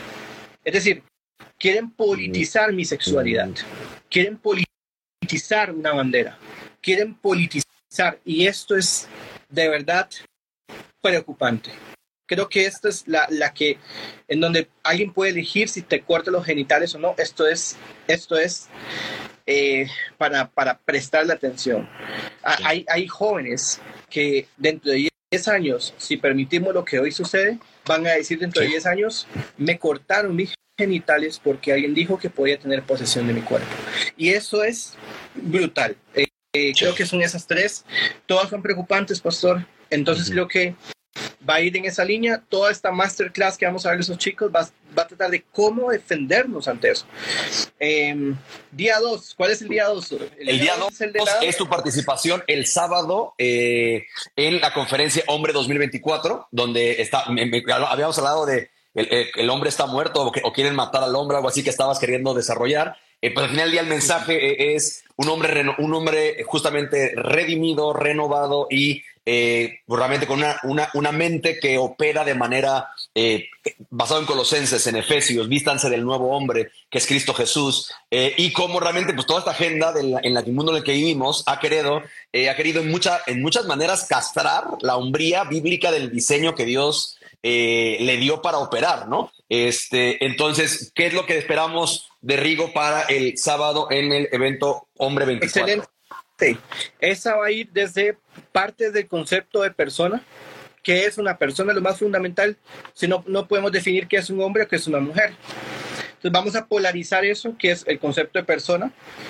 Es decir, quieren politizar mi sexualidad, quieren politizar una bandera, quieren politizar, y esto es de verdad preocupante. Creo que esta es la, la que, en donde alguien puede elegir si te corta los genitales o no. Esto es, esto es eh, para, para prestarle atención. Ah, hay, hay jóvenes que dentro de diez años, si permitimos lo que hoy sucede, van a decir dentro de diez años, me cortaron mis genitales porque alguien dijo que podía tener posesión de mi cuerpo. Y eso es brutal. Eh, eh, creo que son esas tres. Todas son preocupantes, pastor. Entonces uh-huh. creo que va a ir en esa línea. Toda esta masterclass que vamos a ver a esos chicos va, va a tratar de cómo defendernos ante eso. Eh, día dos, ¿cuál es el día dos? El, el día dos es, es tu participación el sábado eh, en la conferencia Hombre dos mil veinticuatro, donde está, me, me, habíamos hablado de el, el, el hombre está muerto o, que, o quieren matar al hombre, algo así que estabas queriendo desarrollar. Eh, pues al final del día el mensaje eh, es un hombre, reno, un hombre justamente redimido, renovado y eh, realmente con una, una, una mente que opera de manera eh, basado en Colosenses, en Efesios, vístanse del nuevo hombre que es Cristo Jesús, eh, y cómo realmente pues toda esta agenda de la, en la, el mundo en el que vivimos ha querido, eh, ha querido en, mucha, en muchas maneras castrar la hombría bíblica del diseño que Dios eh, le dio para operar, ¿no? Este, entonces, ¿qué es lo que esperamos de Rigo para el sábado en el evento Hombre veinticuatro? Excelente. Sí. Esa va a ir desde parte del concepto de persona, que es una persona, lo más fundamental, si no, no podemos definir qué es un hombre o qué es una mujer. Entonces vamos a polarizar eso, que es el concepto de persona.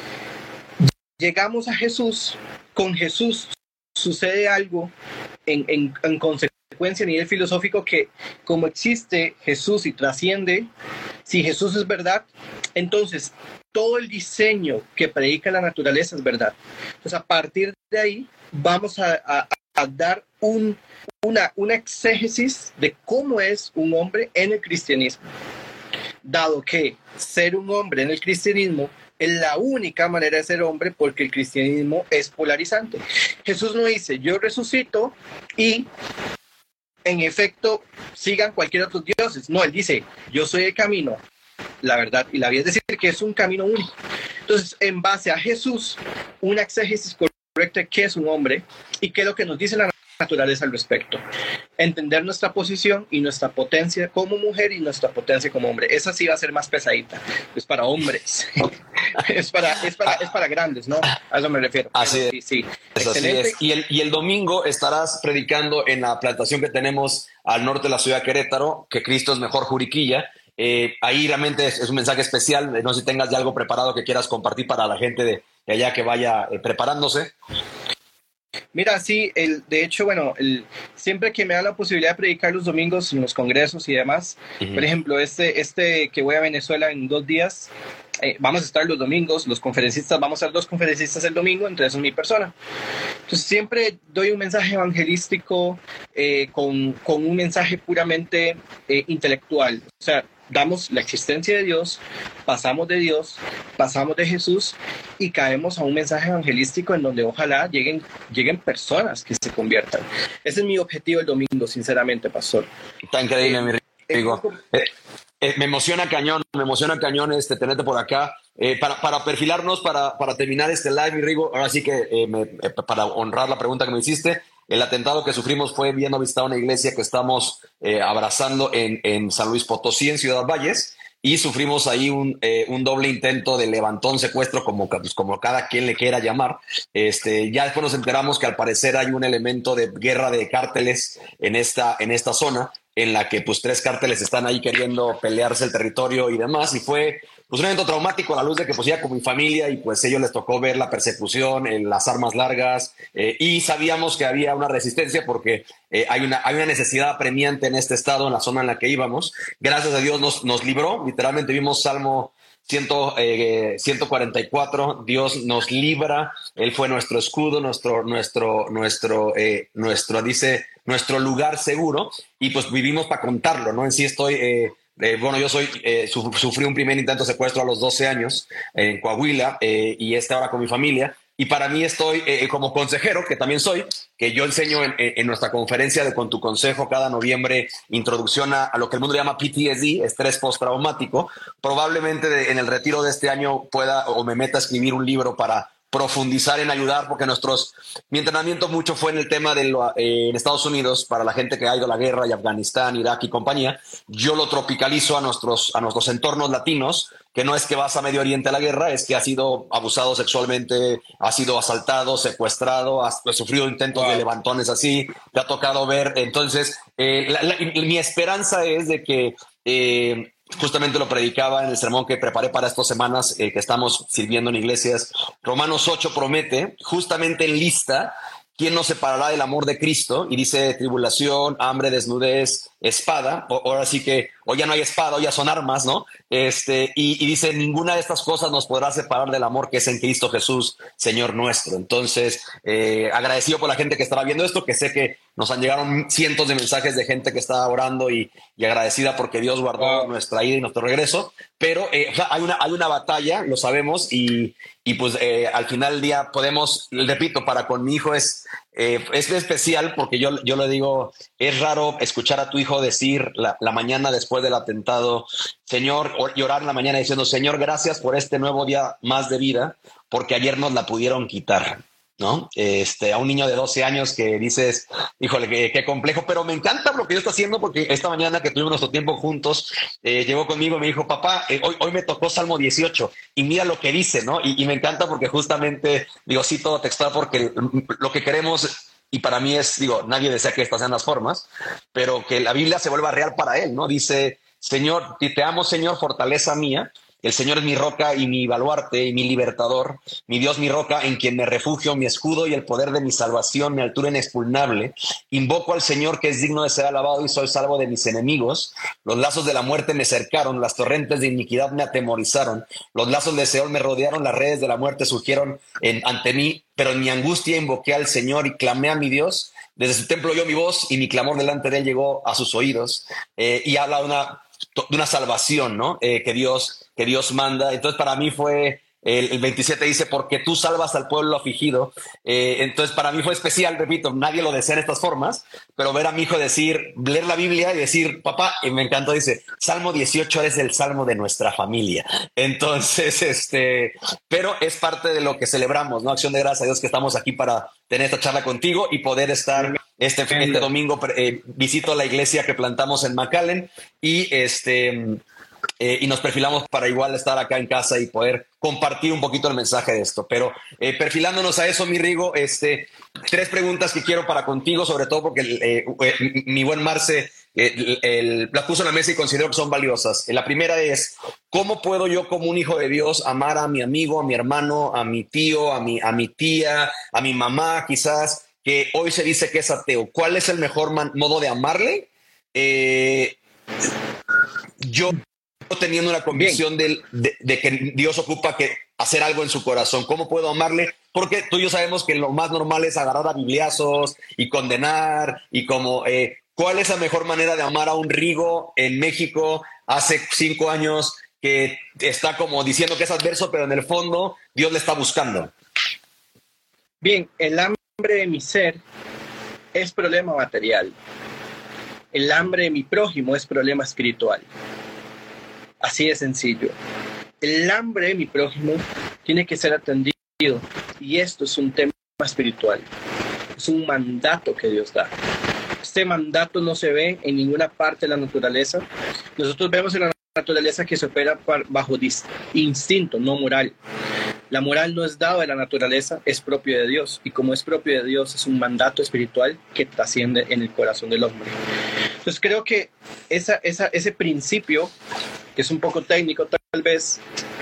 Llegamos a Jesús, con Jesús sucede algo en, en, en consecuencia a nivel filosófico que como existe Jesús y trasciende, si Jesús es verdad, entonces todo el diseño que predica la naturaleza es verdad. Entonces, a partir de ahí, vamos a, a, a dar un, una, una exégesis de cómo es un hombre en el cristianismo. Dado que ser un hombre en el cristianismo es la única manera de ser hombre, porque el cristianismo es polarizante. Jesús no dice, yo resucito y en efecto sigan cualquier otro dioses. No, él dice, yo soy el camino, la verdad y la vida, es decir, que es un camino único. Entonces, en base a Jesús, una exégesis correcta de qué es un hombre y qué es lo que nos dice la naturaleza al respecto. Entender nuestra posición y nuestra potencia como mujer y nuestra potencia como hombre. Esa sí va a ser más pesadita. Es para hombres. es, para, es, para, es para grandes, ¿no? A eso me refiero. Así es. Sí, sí. Eso así es. Y el, y el domingo estarás predicando en la plantación que tenemos al norte de la ciudad de Querétaro, que Cristo es mejor Juriquilla. Eh, ahí realmente es, es un mensaje especial. No sé si tengas ya algo preparado que quieras compartir para la gente de, de allá que vaya eh, preparándose. Mira, sí, el, de hecho, bueno, el, siempre que me da la posibilidad de predicar los domingos en los congresos y demás, Uh-huh. por ejemplo, este, este que voy a Venezuela en dos días, eh, vamos a estar los domingos, los conferencistas, vamos a ser dos conferencistas el domingo, entre eso es mi persona. Entonces siempre doy un mensaje evangelístico eh, con, con un mensaje puramente eh, intelectual, o sea, damos la existencia de Dios, pasamos de Dios, pasamos de Jesús y caemos a un mensaje evangelístico en donde ojalá lleguen, lleguen personas que se conviertan. Ese es mi objetivo el domingo, sinceramente, pastor. Está increíble, eh, mi Rigo. Eh, eh, me emociona cañón, me emociona cañón este, tenerte por acá. Eh, para, para perfilarnos, para, para terminar este live, mi Rigo, ahora sí que eh, me, eh, para honrar la pregunta que me hiciste, el atentado que sufrimos fue viendo visitar una iglesia que estamos eh, abrazando en, en San Luis Potosí, en Ciudad Valles, y sufrimos ahí un, eh, un doble intento de levantón, secuestro, como, pues, como cada quien le quiera llamar. Este, ya después nos enteramos que al parecer hay un elemento de guerra de cárteles en esta, en esta zona, en la que pues tres cárteles están ahí queriendo pelearse el territorio y demás, y fue pues un evento traumático a la luz de que pues ya con mi familia y pues ellos les tocó ver la persecución, eh, las armas largas, eh, y sabíamos que había una resistencia porque eh, hay, una, hay una necesidad apremiante en este estado, en la zona en la que íbamos. Gracias a Dios nos, nos libró, literalmente vimos Salmo ciento cuarenta y cuatro, Dios nos libra, Él fue nuestro escudo, nuestro, nuestro, nuestro, eh, nuestro, dice, nuestro lugar seguro, y pues vivimos para contarlo, ¿no? En sí estoy, eh, eh, bueno, yo soy, eh, su, sufrí un primer intento de secuestro a los doce años eh, en Coahuila, eh, y este ahora con mi familia. Y para mí estoy eh, como consejero, que también soy, que yo enseño en, en nuestra conferencia de Con tu Consejo cada noviembre, introducción a, a lo que el mundo llama P T S D, estrés postraumático. Probablemente de, en el retiro de este año pueda o me meta a escribir un libro para profundizar en ayudar, porque nuestros, mi entrenamiento mucho fue en el tema de lo, eh, en Estados Unidos, para la gente que ha ido a la guerra y Afganistán, Irak y compañía. Yo lo tropicalizo a nuestros, a nuestros entornos latinos, que no es que vas a Medio Oriente a la guerra, es que has sido abusado sexualmente, has sido asaltado, secuestrado, has pues, sufrido intentos wow. de levantones así, te ha tocado ver. Entonces, eh, la, la, mi esperanza es de que eh, justamente lo predicaba en el sermón que preparé para estas semanas eh, que estamos sirviendo en iglesias. Romanos ocho promete, justamente en lista, ¿quién nos separará del amor de Cristo? Y dice tribulación, hambre, desnudez, espada. O, ahora sí que hoy ya no hay espada, hoy ya son armas, ¿no? Este, y, y dice, ninguna de estas cosas nos podrá separar del amor que es en Cristo Jesús, Señor nuestro. Entonces, eh, agradecido por la gente que estará viendo esto, que sé que nos han llegado cientos de mensajes de gente que está orando y, y agradecida porque Dios guardó wow. nuestra ida y nuestro regreso. Pero eh, o sea, hay, una, hay una batalla, lo sabemos, y, y pues eh, al final del día podemos, repito, para con mi hijo es, eh, es especial porque yo, yo le digo, es raro escuchar a tu hijo decir la, la mañana después del atentado, Señor, y orar en la mañana diciendo, Señor, gracias por este nuevo día más de vida, porque ayer nos la pudieron quitar, ¿no? Este, a un niño de doce años que dices, híjole, qué, qué complejo, pero me encanta lo que yo está haciendo, porque esta mañana que tuvimos nuestro tiempo juntos, eh, llegó conmigo y me dijo, papá, eh, hoy, hoy me tocó Salmo dieciocho y mira lo que dice, ¿no? Y, y me encanta porque justamente, digo, sí, todo textual, porque lo que queremos, y para mí es, digo, nadie desea que estas sean las formas, pero que la Biblia se vuelva real para él, ¿no? Dice, Señor, te amo, Señor, fortaleza mía. El Señor es mi roca y mi baluarte y mi libertador, mi Dios, mi roca, en quien me refugio, mi escudo y el poder de mi salvación, mi altura inexpugnable. Invoco al Señor, que es digno de ser alabado, y soy salvo de mis enemigos. Los lazos de la muerte me cercaron, las torrentes de iniquidad me atemorizaron. Los lazos de Seol me rodearon, las redes de la muerte surgieron en, ante mí. Pero en mi angustia invoqué al Señor y clamé a mi Dios. Desde su templo oyó mi voz y mi clamor delante de él llegó a sus oídos. Eh, y habla de una... de una salvación, ¿no? Eh, que Dios, que Dios manda. Entonces para mí fue, el, el veintisiete dice, porque tú salvas al pueblo afligido. Eh, entonces para mí fue especial, repito, nadie lo desea en estas formas, pero ver a mi hijo decir, leer la Biblia y decir, papá, y me encantó, dice, Salmo dieciocho es el salmo de nuestra familia. Entonces, este, pero es parte de lo que celebramos, ¿no? Acción de gracias a Dios que estamos aquí para tener esta charla contigo y poder estar este, este domingo. Eh, visito la iglesia que plantamos en McAllen y este... Eh, y nos perfilamos para igual estar acá en casa y poder compartir un poquito el mensaje de esto. Pero eh, perfilándonos a eso, mi Rigo, este, tres preguntas que quiero para contigo, sobre todo porque eh, eh, mi buen Marce eh, el, las puso en la mesa y considero que son valiosas. La primera es, ¿cómo puedo yo como un hijo de Dios amar a mi amigo, a mi hermano, a mi tío, a mi, a mi tía, a mi mamá quizás, que hoy se dice que es ateo, ¿cuál es el mejor man- modo de amarle? Eh, yo teniendo una convicción de, de, de que Dios ocupa que hacer algo en su corazón, ¿cómo puedo amarle? Porque tú y yo sabemos que lo más normal es agarrar a bibliazos y condenar y como, eh, ¿cuál es la mejor manera de amar a un Rigo en México hace cinco años que está como diciendo que es adverso, pero en el fondo Dios le está buscando? Bien, el hambre de mi ser es problema material. El hambre de mi prójimo es problema espiritual. Así de sencillo. El hambre de mi prójimo tiene que ser atendido y esto es un tema espiritual. Es un mandato que Dios da. Este mandato no se ve en ninguna parte de la naturaleza. Nosotros vemos en la naturaleza que se opera bajo instinto, no moral. La moral no es dada de la naturaleza, es propio de Dios. Y como es propio de Dios, es un mandato espiritual que trasciende en el corazón del hombre. Entonces creo que esa, esa, ese principio, que es un poco técnico tal vez,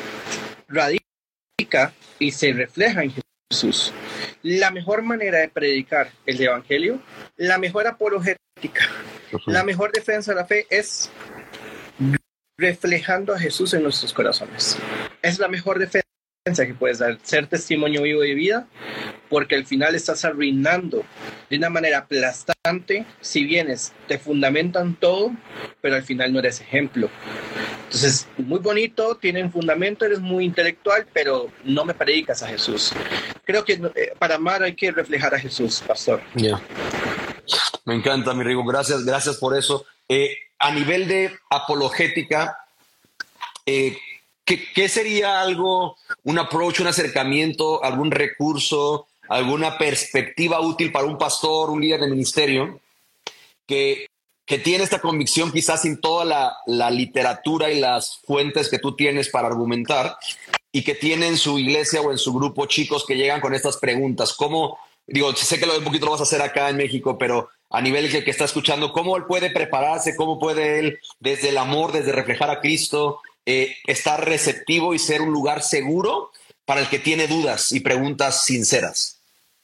radica y se refleja en Jesús. La mejor manera de predicar el evangelio, la mejor apologética, uh-huh. la mejor defensa de la fe es reflejando a Jesús en nuestros corazones. Es la mejor defensa que puedes dar, ser testimonio vivo de vida, porque al final estás arruinando de una manera aplastante, si vienes, te fundamentan todo, pero al final no eres ejemplo. Entonces, muy bonito, tienen fundamento, eres muy intelectual, pero no me predicas a Jesús. Creo que eh, para amar hay que reflejar a Jesús, pastor. Ya. Yeah. Me encanta, mi Rigo. Gracias, gracias por eso. Eh, a nivel de apologética, eh, ¿qué, ¿qué sería algo, un approach, un acercamiento, algún recurso, alguna perspectiva útil para un pastor, un líder de ministerio que, que tiene esta convicción quizás sin toda la, la literatura y las fuentes que tú tienes para argumentar y que tiene en su iglesia o en su grupo chicos que llegan con estas preguntas? ¿Cómo, digo, sé que lo un poquito lo vas a hacer acá en México, pero a nivel que, que está escuchando, ¿cómo él puede prepararse? ¿Cómo puede él, desde el amor, desde reflejar a Cristo, eh, estar receptivo y ser un lugar seguro para el que tiene dudas y preguntas sinceras?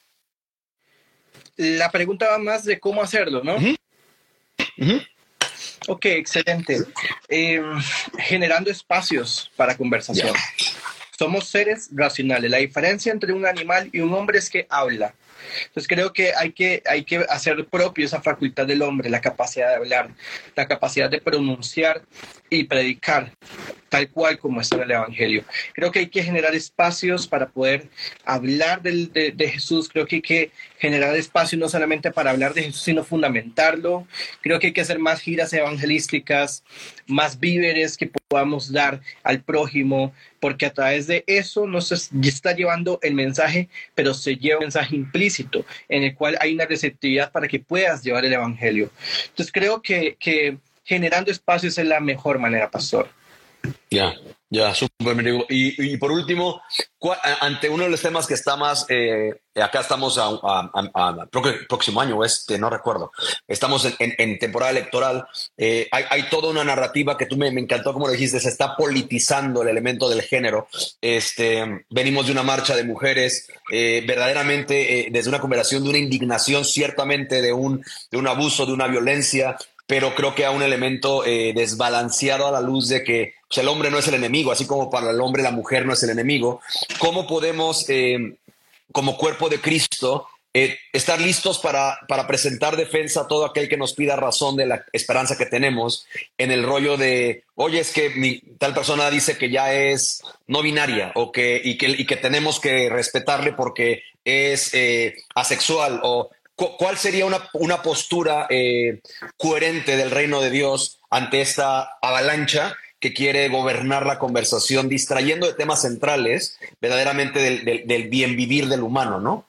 La pregunta va más de cómo hacerlo, ¿no? Uh-huh. Uh-huh. Ok, excelente. Eh, generando espacios para conversación. Yeah. Somos seres racionales. La diferencia entre un animal y un hombre es que habla. Entonces creo que hay que, hay que hacer propio esa facultad del hombre, la capacidad de hablar, la capacidad de pronunciar y predicar tal cual como está en el Evangelio. Creo que hay que generar espacios para poder hablar del, de, de Jesús. Creo que hay que generar espacios no solamente para hablar de Jesús, sino fundamentarlo. Creo que hay que hacer más giras evangelísticas, más víveres que podamos dar al prójimo, porque a través de eso no se está llevando el mensaje, pero se lleva un mensaje implícito en el cual hay una receptividad para que puedas llevar el Evangelio. Entonces creo que, que generando espacios es la mejor manera, pastor. Ya, ya, súper, me digo. Y, y por último, ante uno de los temas que está más, eh, acá estamos a, a, a, a próximo año, este, no recuerdo, estamos en, en, en temporada electoral, eh, hay, hay toda una narrativa que tú me, me encantó, como lo dijiste, se está politizando el elemento del género. Este, venimos de una marcha de mujeres, eh, verdaderamente eh, desde una conversación de una indignación, ciertamente de un, de un abuso, de una violencia, pero creo que a un elemento eh, desbalanceado a la luz de que pues, el hombre no es el enemigo, así como para el hombre la mujer no es el enemigo. ¿Cómo podemos, eh, como cuerpo de Cristo, eh, estar listos para, para presentar defensa a todo aquel que nos pida razón de la esperanza que tenemos en el rollo de, oye, es que mi, tal persona dice que ya es no binaria o que, y, que, y que tenemos que respetarle porque es eh, asexual? O ¿cuál sería una, una postura eh, coherente del reino de Dios ante esta avalancha que quiere gobernar la conversación, distrayendo de temas centrales verdaderamente del, del, del bien vivir del humano, ¿no?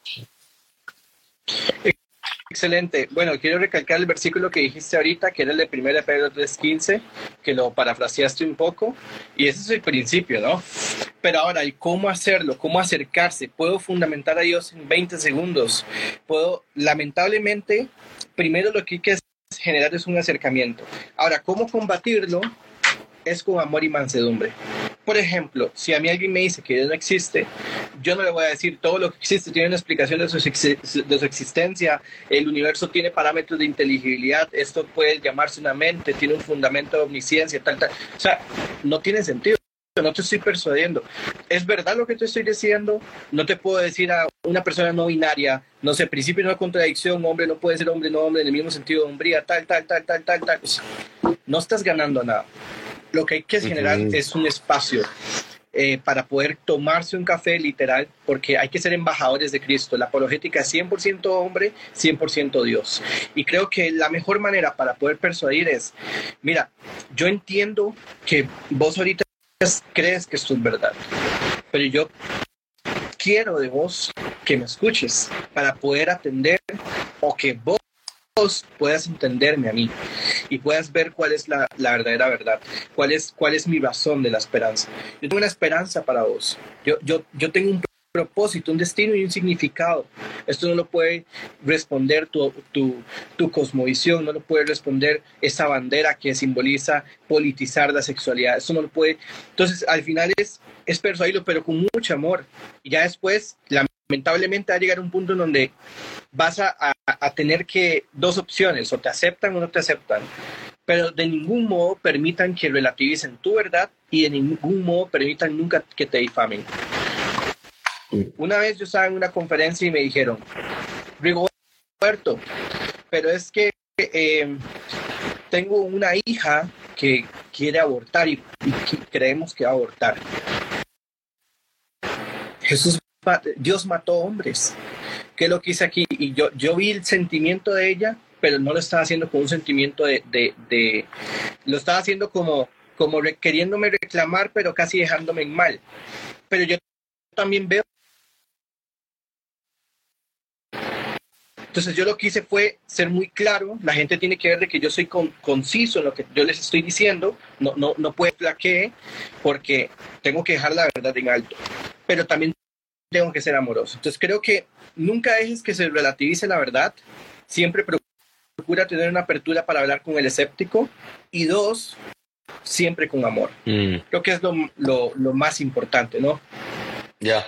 Excelente. Bueno, quiero recalcar el versículo que dijiste ahorita, que era el de primera de Pedro tres quince, que lo parafraseaste un poco, y ese es el principio, ¿no? Pero ahora, ¿y cómo hacerlo? ¿Cómo acercarse? ¿Puedo fundamentar a Dios en veinte segundos? Puedo, lamentablemente, primero lo que hay que generar es un acercamiento. Ahora, ¿cómo combatirlo? Es con amor y mansedumbre. Por ejemplo, si a mí alguien me dice que Dios no existe, yo no le voy a decir todo lo que existe tiene una explicación de su, de su existencia, el universo tiene parámetros de inteligibilidad, esto puede llamarse una mente, tiene un fundamento de omnisciencia, tal, tal. O sea, no tiene sentido. No te estoy persuadiendo. ¿Es verdad lo que te estoy diciendo? No te puedo decir a una persona no binaria, no sé, principio de una contradicción, hombre no puede ser hombre, no hombre, en el mismo sentido de hombría, tal, tal, tal, tal, tal, tal. O sea, no estás ganando nada. Lo que hay que generar uh-huh. es un espacio eh, para poder tomarse un café literal, porque hay que ser embajadores de Cristo. La apologética es cien por ciento hombre, cien por ciento Dios. Y creo que la mejor manera para poder persuadir es, mira, yo entiendo que vos ahorita crees que esto es verdad, pero yo quiero de vos que me escuches para poder atender o que vos puedas entenderme a mí y puedas ver cuál es la, la verdadera verdad, cuál es, cuál es mi razón de la esperanza. Yo tengo una esperanza para vos, yo, yo, yo tengo un propósito, un destino y un significado. Esto no lo puede responder tu, tu, tu cosmovisión, no lo puede responder esa bandera que simboliza politizar la sexualidad. Eso no lo puede. Entonces, al final es, es persuadirlo, pero con mucho amor. Y ya después, lamentablemente, va a llegar un punto en donde vas a, a, a tener que dos opciones, o te aceptan o no te aceptan. Pero de ningún modo permitan que relativicen tu verdad y de ningún modo permitan nunca que te difamen. Una vez yo estaba en una conferencia y me dijeron, Rigoberto, pero es que eh, tengo una hija que quiere abortar y, y creemos que va a abortar. Jesús, Dios mató hombres. ¿Qué es lo que hice aquí? Y yo, yo vi el sentimiento de ella, pero no lo estaba haciendo con un sentimiento de... de, de lo estaba haciendo como, como queriéndome reclamar, pero casi dejándome en mal. Pero yo también veo. Entonces yo lo que hice fue ser muy claro, la gente tiene que ver de que yo soy con, conciso en lo que yo les estoy diciendo, no, no, no puede flaquear porque tengo que dejar la verdad en alto, pero también tengo que ser amoroso. Entonces creo que nunca dejes que se relativice la verdad, siempre procura tener una apertura para hablar con el escéptico y dos, siempre con amor. Mm. Creo que es lo, lo, lo más importante, ¿no? Ya. Yeah.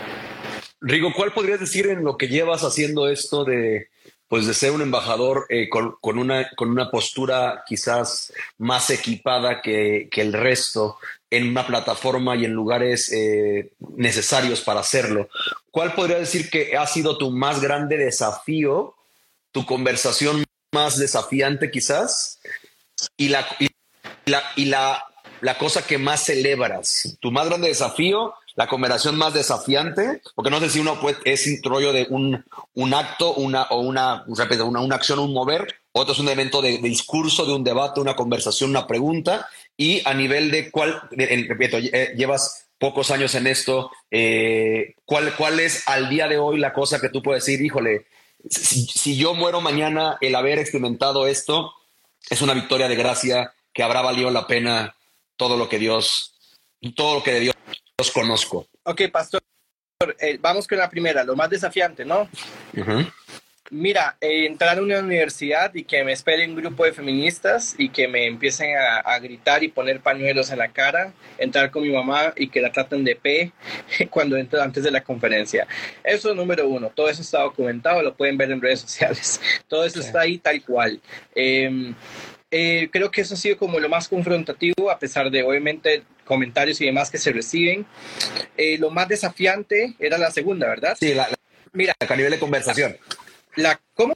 Rigo, ¿cuál podrías decir en lo que llevas haciendo esto de, pues, de ser un embajador eh, con, con, una, con una postura quizás más equipada que, que el resto en una plataforma y en lugares eh, necesarios para hacerlo? ¿Cuál podrías decir que ha sido tu más grande desafío, tu conversación más desafiante quizás y la, y la, y la, la cosa que más celebras? Tu más grande desafío, la conversación más desafiante, porque no sé si uno puede, es un rollo de un, un acto una, o una, una, una acción, un mover, otro es un evento de, de discurso, de un debate, una conversación, una pregunta, y a nivel de cuál, de, repito, llevas pocos años en esto, eh, ¿cuál, ¿cuál es al día de hoy la cosa que tú puedes decir, híjole, si, si yo muero mañana, el haber experimentado esto es una victoria de gracia que habrá valido la pena todo lo que Dios, todo lo que de Dios conozco? Ok, pastor, eh, vamos con la primera, lo más desafiante, ¿no? Uh-huh. Mira, eh, entrar a una universidad y que me espere un grupo de feministas y que me empiecen a, a gritar y poner pañuelos en la cara, entrar con mi mamá y que la traten de P cuando entro antes de la conferencia. Eso es número uno, todo eso está documentado, lo pueden ver en redes sociales, todo eso sí. Está ahí tal cual. Eh, Eh, creo que eso ha sido como lo más confrontativo, a pesar de obviamente comentarios y demás que se reciben. Eh, lo más desafiante era la segunda, ¿verdad? Sí, la, la, mira, a nivel de conversación. La, ¿Cómo?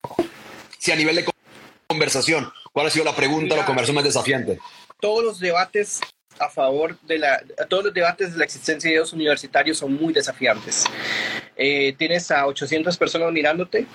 Sí, a nivel de conversación. ¿Cuál ha sido la pregunta o la conversación más desafiante? Todos los debates a favor de la, todos los debates de la existencia de Dios universitarios son muy desafiantes. Eh, tienes a ochocientas personas mirándote,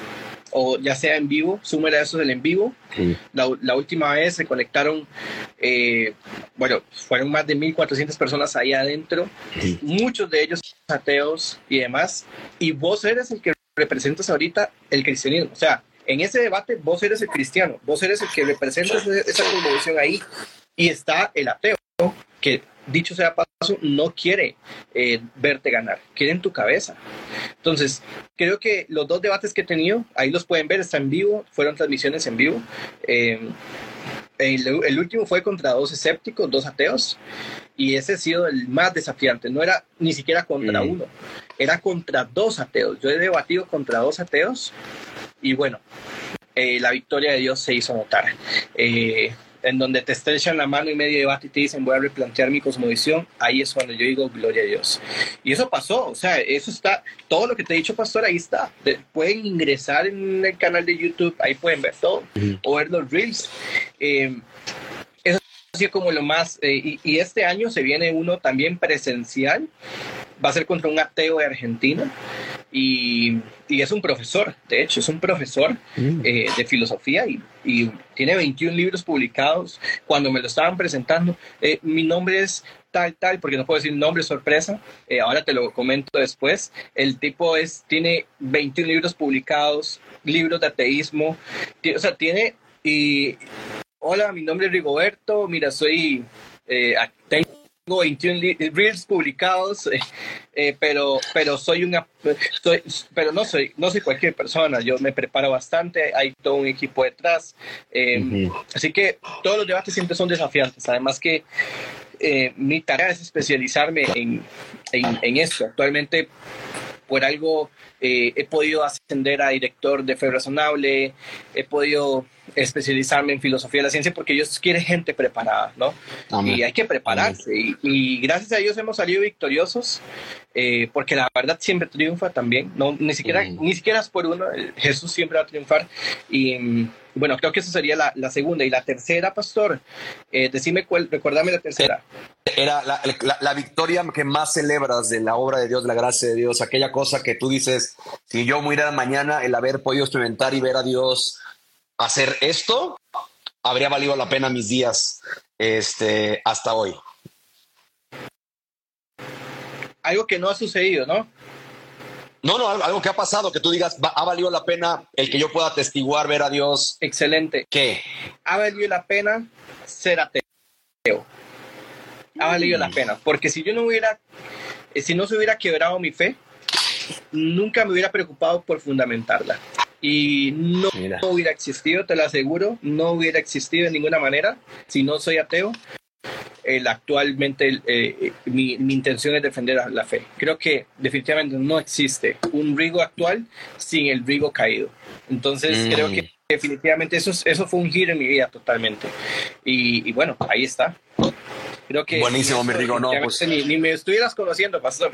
o ya sea en vivo, súmale a eso del en vivo. Sí. La, la última vez se conectaron, eh, bueno, fueron más de mil cuatrocientas personas ahí adentro, sí. Muchos de ellos ateos y demás, y vos eres el que representas ahorita el cristianismo. O sea, en ese debate vos eres el cristiano, vos eres el que representas esa convolución ahí, y está el ateo, que dicho sea paso, no quiere eh, verte ganar, quiere en tu cabeza. Entonces, creo que los dos debates que he tenido, ahí los pueden ver, está en vivo, fueron transmisiones en vivo. Eh, El, el último fue contra dos escépticos, dos ateos, y ese ha sido el más desafiante. No era ni siquiera contra mm. uno, era contra dos ateos. Yo he debatido contra dos ateos y bueno, eh, la victoria de Dios se hizo notar. Eh, en donde te estrechan la mano y medio debate y te dicen voy a replantear mi cosmovisión, ahí es cuando yo digo gloria a Dios. Y eso pasó, o sea, eso está, todo lo que te he dicho, pastor, ahí está. De, pueden ingresar en el canal de YouTube, ahí pueden ver todo, uh-huh. o ver los reels. Eh, eso ha sido como lo más, eh, y, y este año se viene uno también presencial, va a ser contra un ateo de Argentina. Y, y es un profesor, de hecho, es un profesor mm. eh, de filosofía y, y tiene veintiún libros publicados. Cuando me lo estaban presentando, eh, mi nombre es tal, tal, porque no puedo decir nombre, sorpresa, eh, ahora te lo comento después. El tipo es, tiene veintiún libros publicados, libros de ateísmo, tiene, o sea, tiene, y hola, mi nombre es Rigoberto, mira, soy, eh, tengo Tengo veintiún reels publicados, eh, eh, pero, pero soy una, soy, pero no soy, no soy cualquier persona. Yo me preparo bastante, hay todo un equipo detrás. Eh, uh-huh. Así que todos los debates siempre son desafiantes. Además que eh, mi tarea es especializarme en, en, en esto. Actualmente, por algo, eh, he podido ascender a director de Fe Razonable, he podido especializarme en filosofía de la ciencia porque Dios quiere gente preparada, ¿no? Amén. Y hay que prepararse. Y, y gracias a Dios hemos salido victoriosos, eh, porque la verdad siempre triunfa también, no, ni siquiera, mm. ni siquiera es por uno, Jesús siempre va a triunfar. Y bueno, creo que esa sería la, la segunda. Y la tercera, pastor, eh, decime cuál, recordame la tercera. Era la, la, la victoria que más celebras de la obra de Dios, de la gracia de Dios, aquella cosa que tú dices, si yo muriera mañana, el haber podido experimentar y ver a Dios hacer esto, habría valido la pena mis días este, hasta hoy. Algo que no ha sucedido, ¿no? No, no, algo que ha pasado, que tú digas, ha valido la pena el que yo pueda atestiguar, ver a Dios. Excelente. ¿Qué? Ha valido la pena ser ateo. Ha valido mm. la pena, porque si yo no hubiera, si no se hubiera quebrado mi fe, nunca me hubiera preocupado por fundamentarla. Y no, no hubiera existido, te lo aseguro, no hubiera existido de ninguna manera si no soy ateo. El, actualmente eh, mi, mi intención es defender la, la fe. Creo que definitivamente no existe un Rigo actual sin el Rigo caído. Entonces mm. creo que definitivamente eso, eso fue un giro en mi vida totalmente. Y, y bueno, ahí está. Creo que buenísimo, mi Rigo. No, pues... ni, ni me estuvieras conociendo, pastor.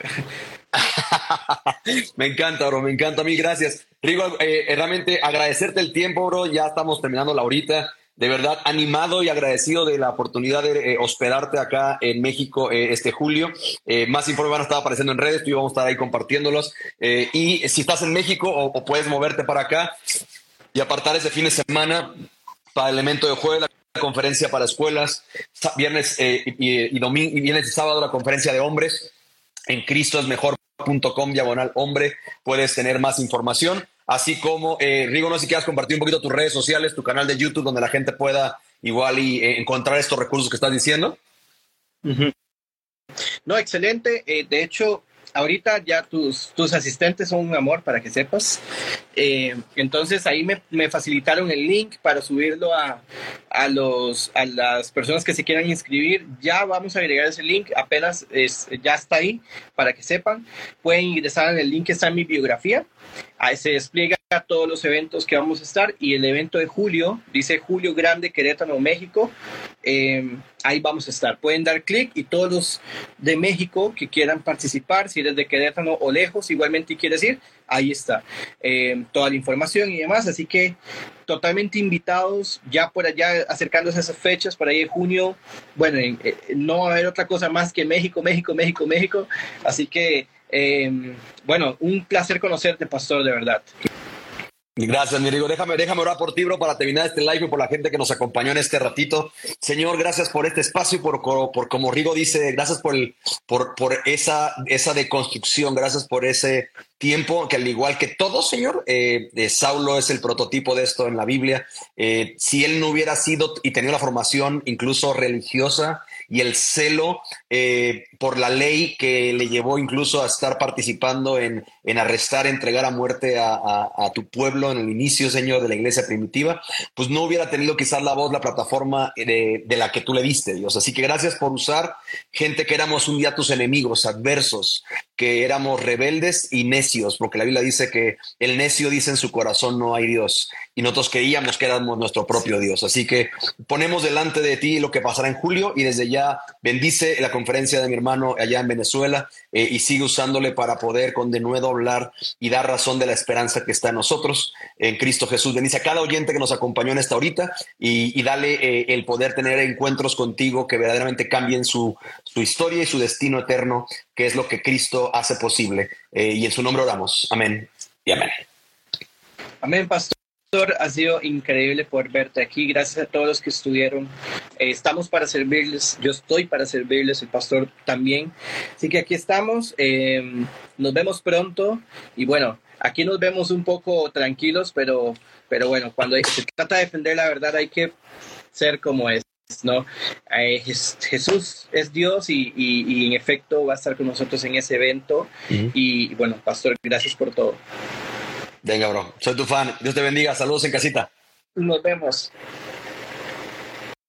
Me encanta, bro, me encanta. Mil gracias. Rigo, eh, realmente agradecerte el tiempo, bro. Ya estamos terminando la horita. De verdad, animado y agradecido de la oportunidad de eh, hospedarte acá en México eh, este julio. Eh, más informes van a estar apareciendo en redes, tú y vamos a estar ahí compartiéndolos. Eh, y si estás en México o, o puedes moverte para acá y apartar ese fin de semana para el Elemento de Jueves, la conferencia para escuelas, viernes eh, y, y, domingo, y viernes y sábado la conferencia de hombres en cristosmejor.com diagonal hombre, puedes tener más información. Así como, eh, Rigo, no sé si quieras compartir un poquito tus redes sociales, tu canal de YouTube, donde la gente pueda igual y eh, encontrar estos recursos que estás diciendo. Uh-huh. No, excelente. Eh, de hecho, ahorita ya tus, tus asistentes son un amor, para que sepas. Eh, entonces ahí me, me facilitaron el link para subirlo a, a, los, a las personas que se quieran inscribir. Ya vamos a agregar ese link, apenas es, ya está ahí, para que sepan. Pueden ingresar en el link que está en mi biografía. Ahí se despliega todos los eventos que vamos a estar, y el evento de julio, dice Julio Grande, Querétaro, México. Eh, ahí vamos a estar. Pueden dar clic y todos los de México que quieran participar, si eres de Querétaro o lejos, igualmente y quieres ir, ahí está eh, toda la información y demás. Así que totalmente invitados, ya por allá acercándose a esas fechas, por ahí en junio. Bueno, eh, no va a haber otra cosa más que México, México, México, México. Así que, eh, bueno, un placer conocerte, pastor, de verdad. Gracias, mi Rigo. Déjame, déjame orar por ti, bro, para terminar este live y por la gente que nos acompañó en este ratito. Señor, gracias por este espacio, por, por, por como Rigo dice, gracias por, el, por, por esa, esa deconstrucción, gracias por ese tiempo que, al igual que todos, Señor, eh, eh, Saulo es el prototipo de esto en la Biblia. Eh, si él no hubiera sido y tenido la formación incluso religiosa y el celo eh, por la ley que le llevó incluso a estar participando en, en arrestar, entregar a muerte a, a, a tu pueblo en el inicio, Señor, de la iglesia primitiva, pues no hubiera tenido quizás la voz, la plataforma de, de la que tú le diste, Dios. Así que gracias por usar gente que éramos un día tus enemigos, adversos, que éramos rebeldes y necios, porque la Biblia dice que el necio dice en su corazón no hay Dios, y nosotros creíamos que éramos nuestro propio Dios. Así que ponemos delante de ti lo que pasará en julio, y desde ya bendice la conferencia de mi hermano allá en Venezuela, eh, y sigue usándole para poder con denuedo hablar y dar razón de la esperanza que está en nosotros, en Cristo Jesús. Bendice a cada oyente que nos acompañó en esta horita, y, y dale eh, el poder tener encuentros contigo que verdaderamente cambien su, su historia y su destino eterno, que es lo que Cristo hace posible. Eh, y en su nombre oramos. Amén y amén. Amén, pastor. Ha sido increíble poder verte aquí. Gracias a todos los que estuvieron. Eh, estamos para servirles. Yo estoy para servirles, el pastor también. Así que aquí estamos. Eh, nos vemos pronto. Y bueno, aquí nos vemos un poco tranquilos, pero, pero bueno, cuando se trata de defender la verdad hay que ser como es, ¿no? Eh, Jesús es Dios y, y, y en efecto va a estar con nosotros en ese evento. Uh-huh. Y bueno, pastor, gracias por todo. Venga, bro. Soy tu fan. Dios te bendiga. Saludos en casita. Nos vemos.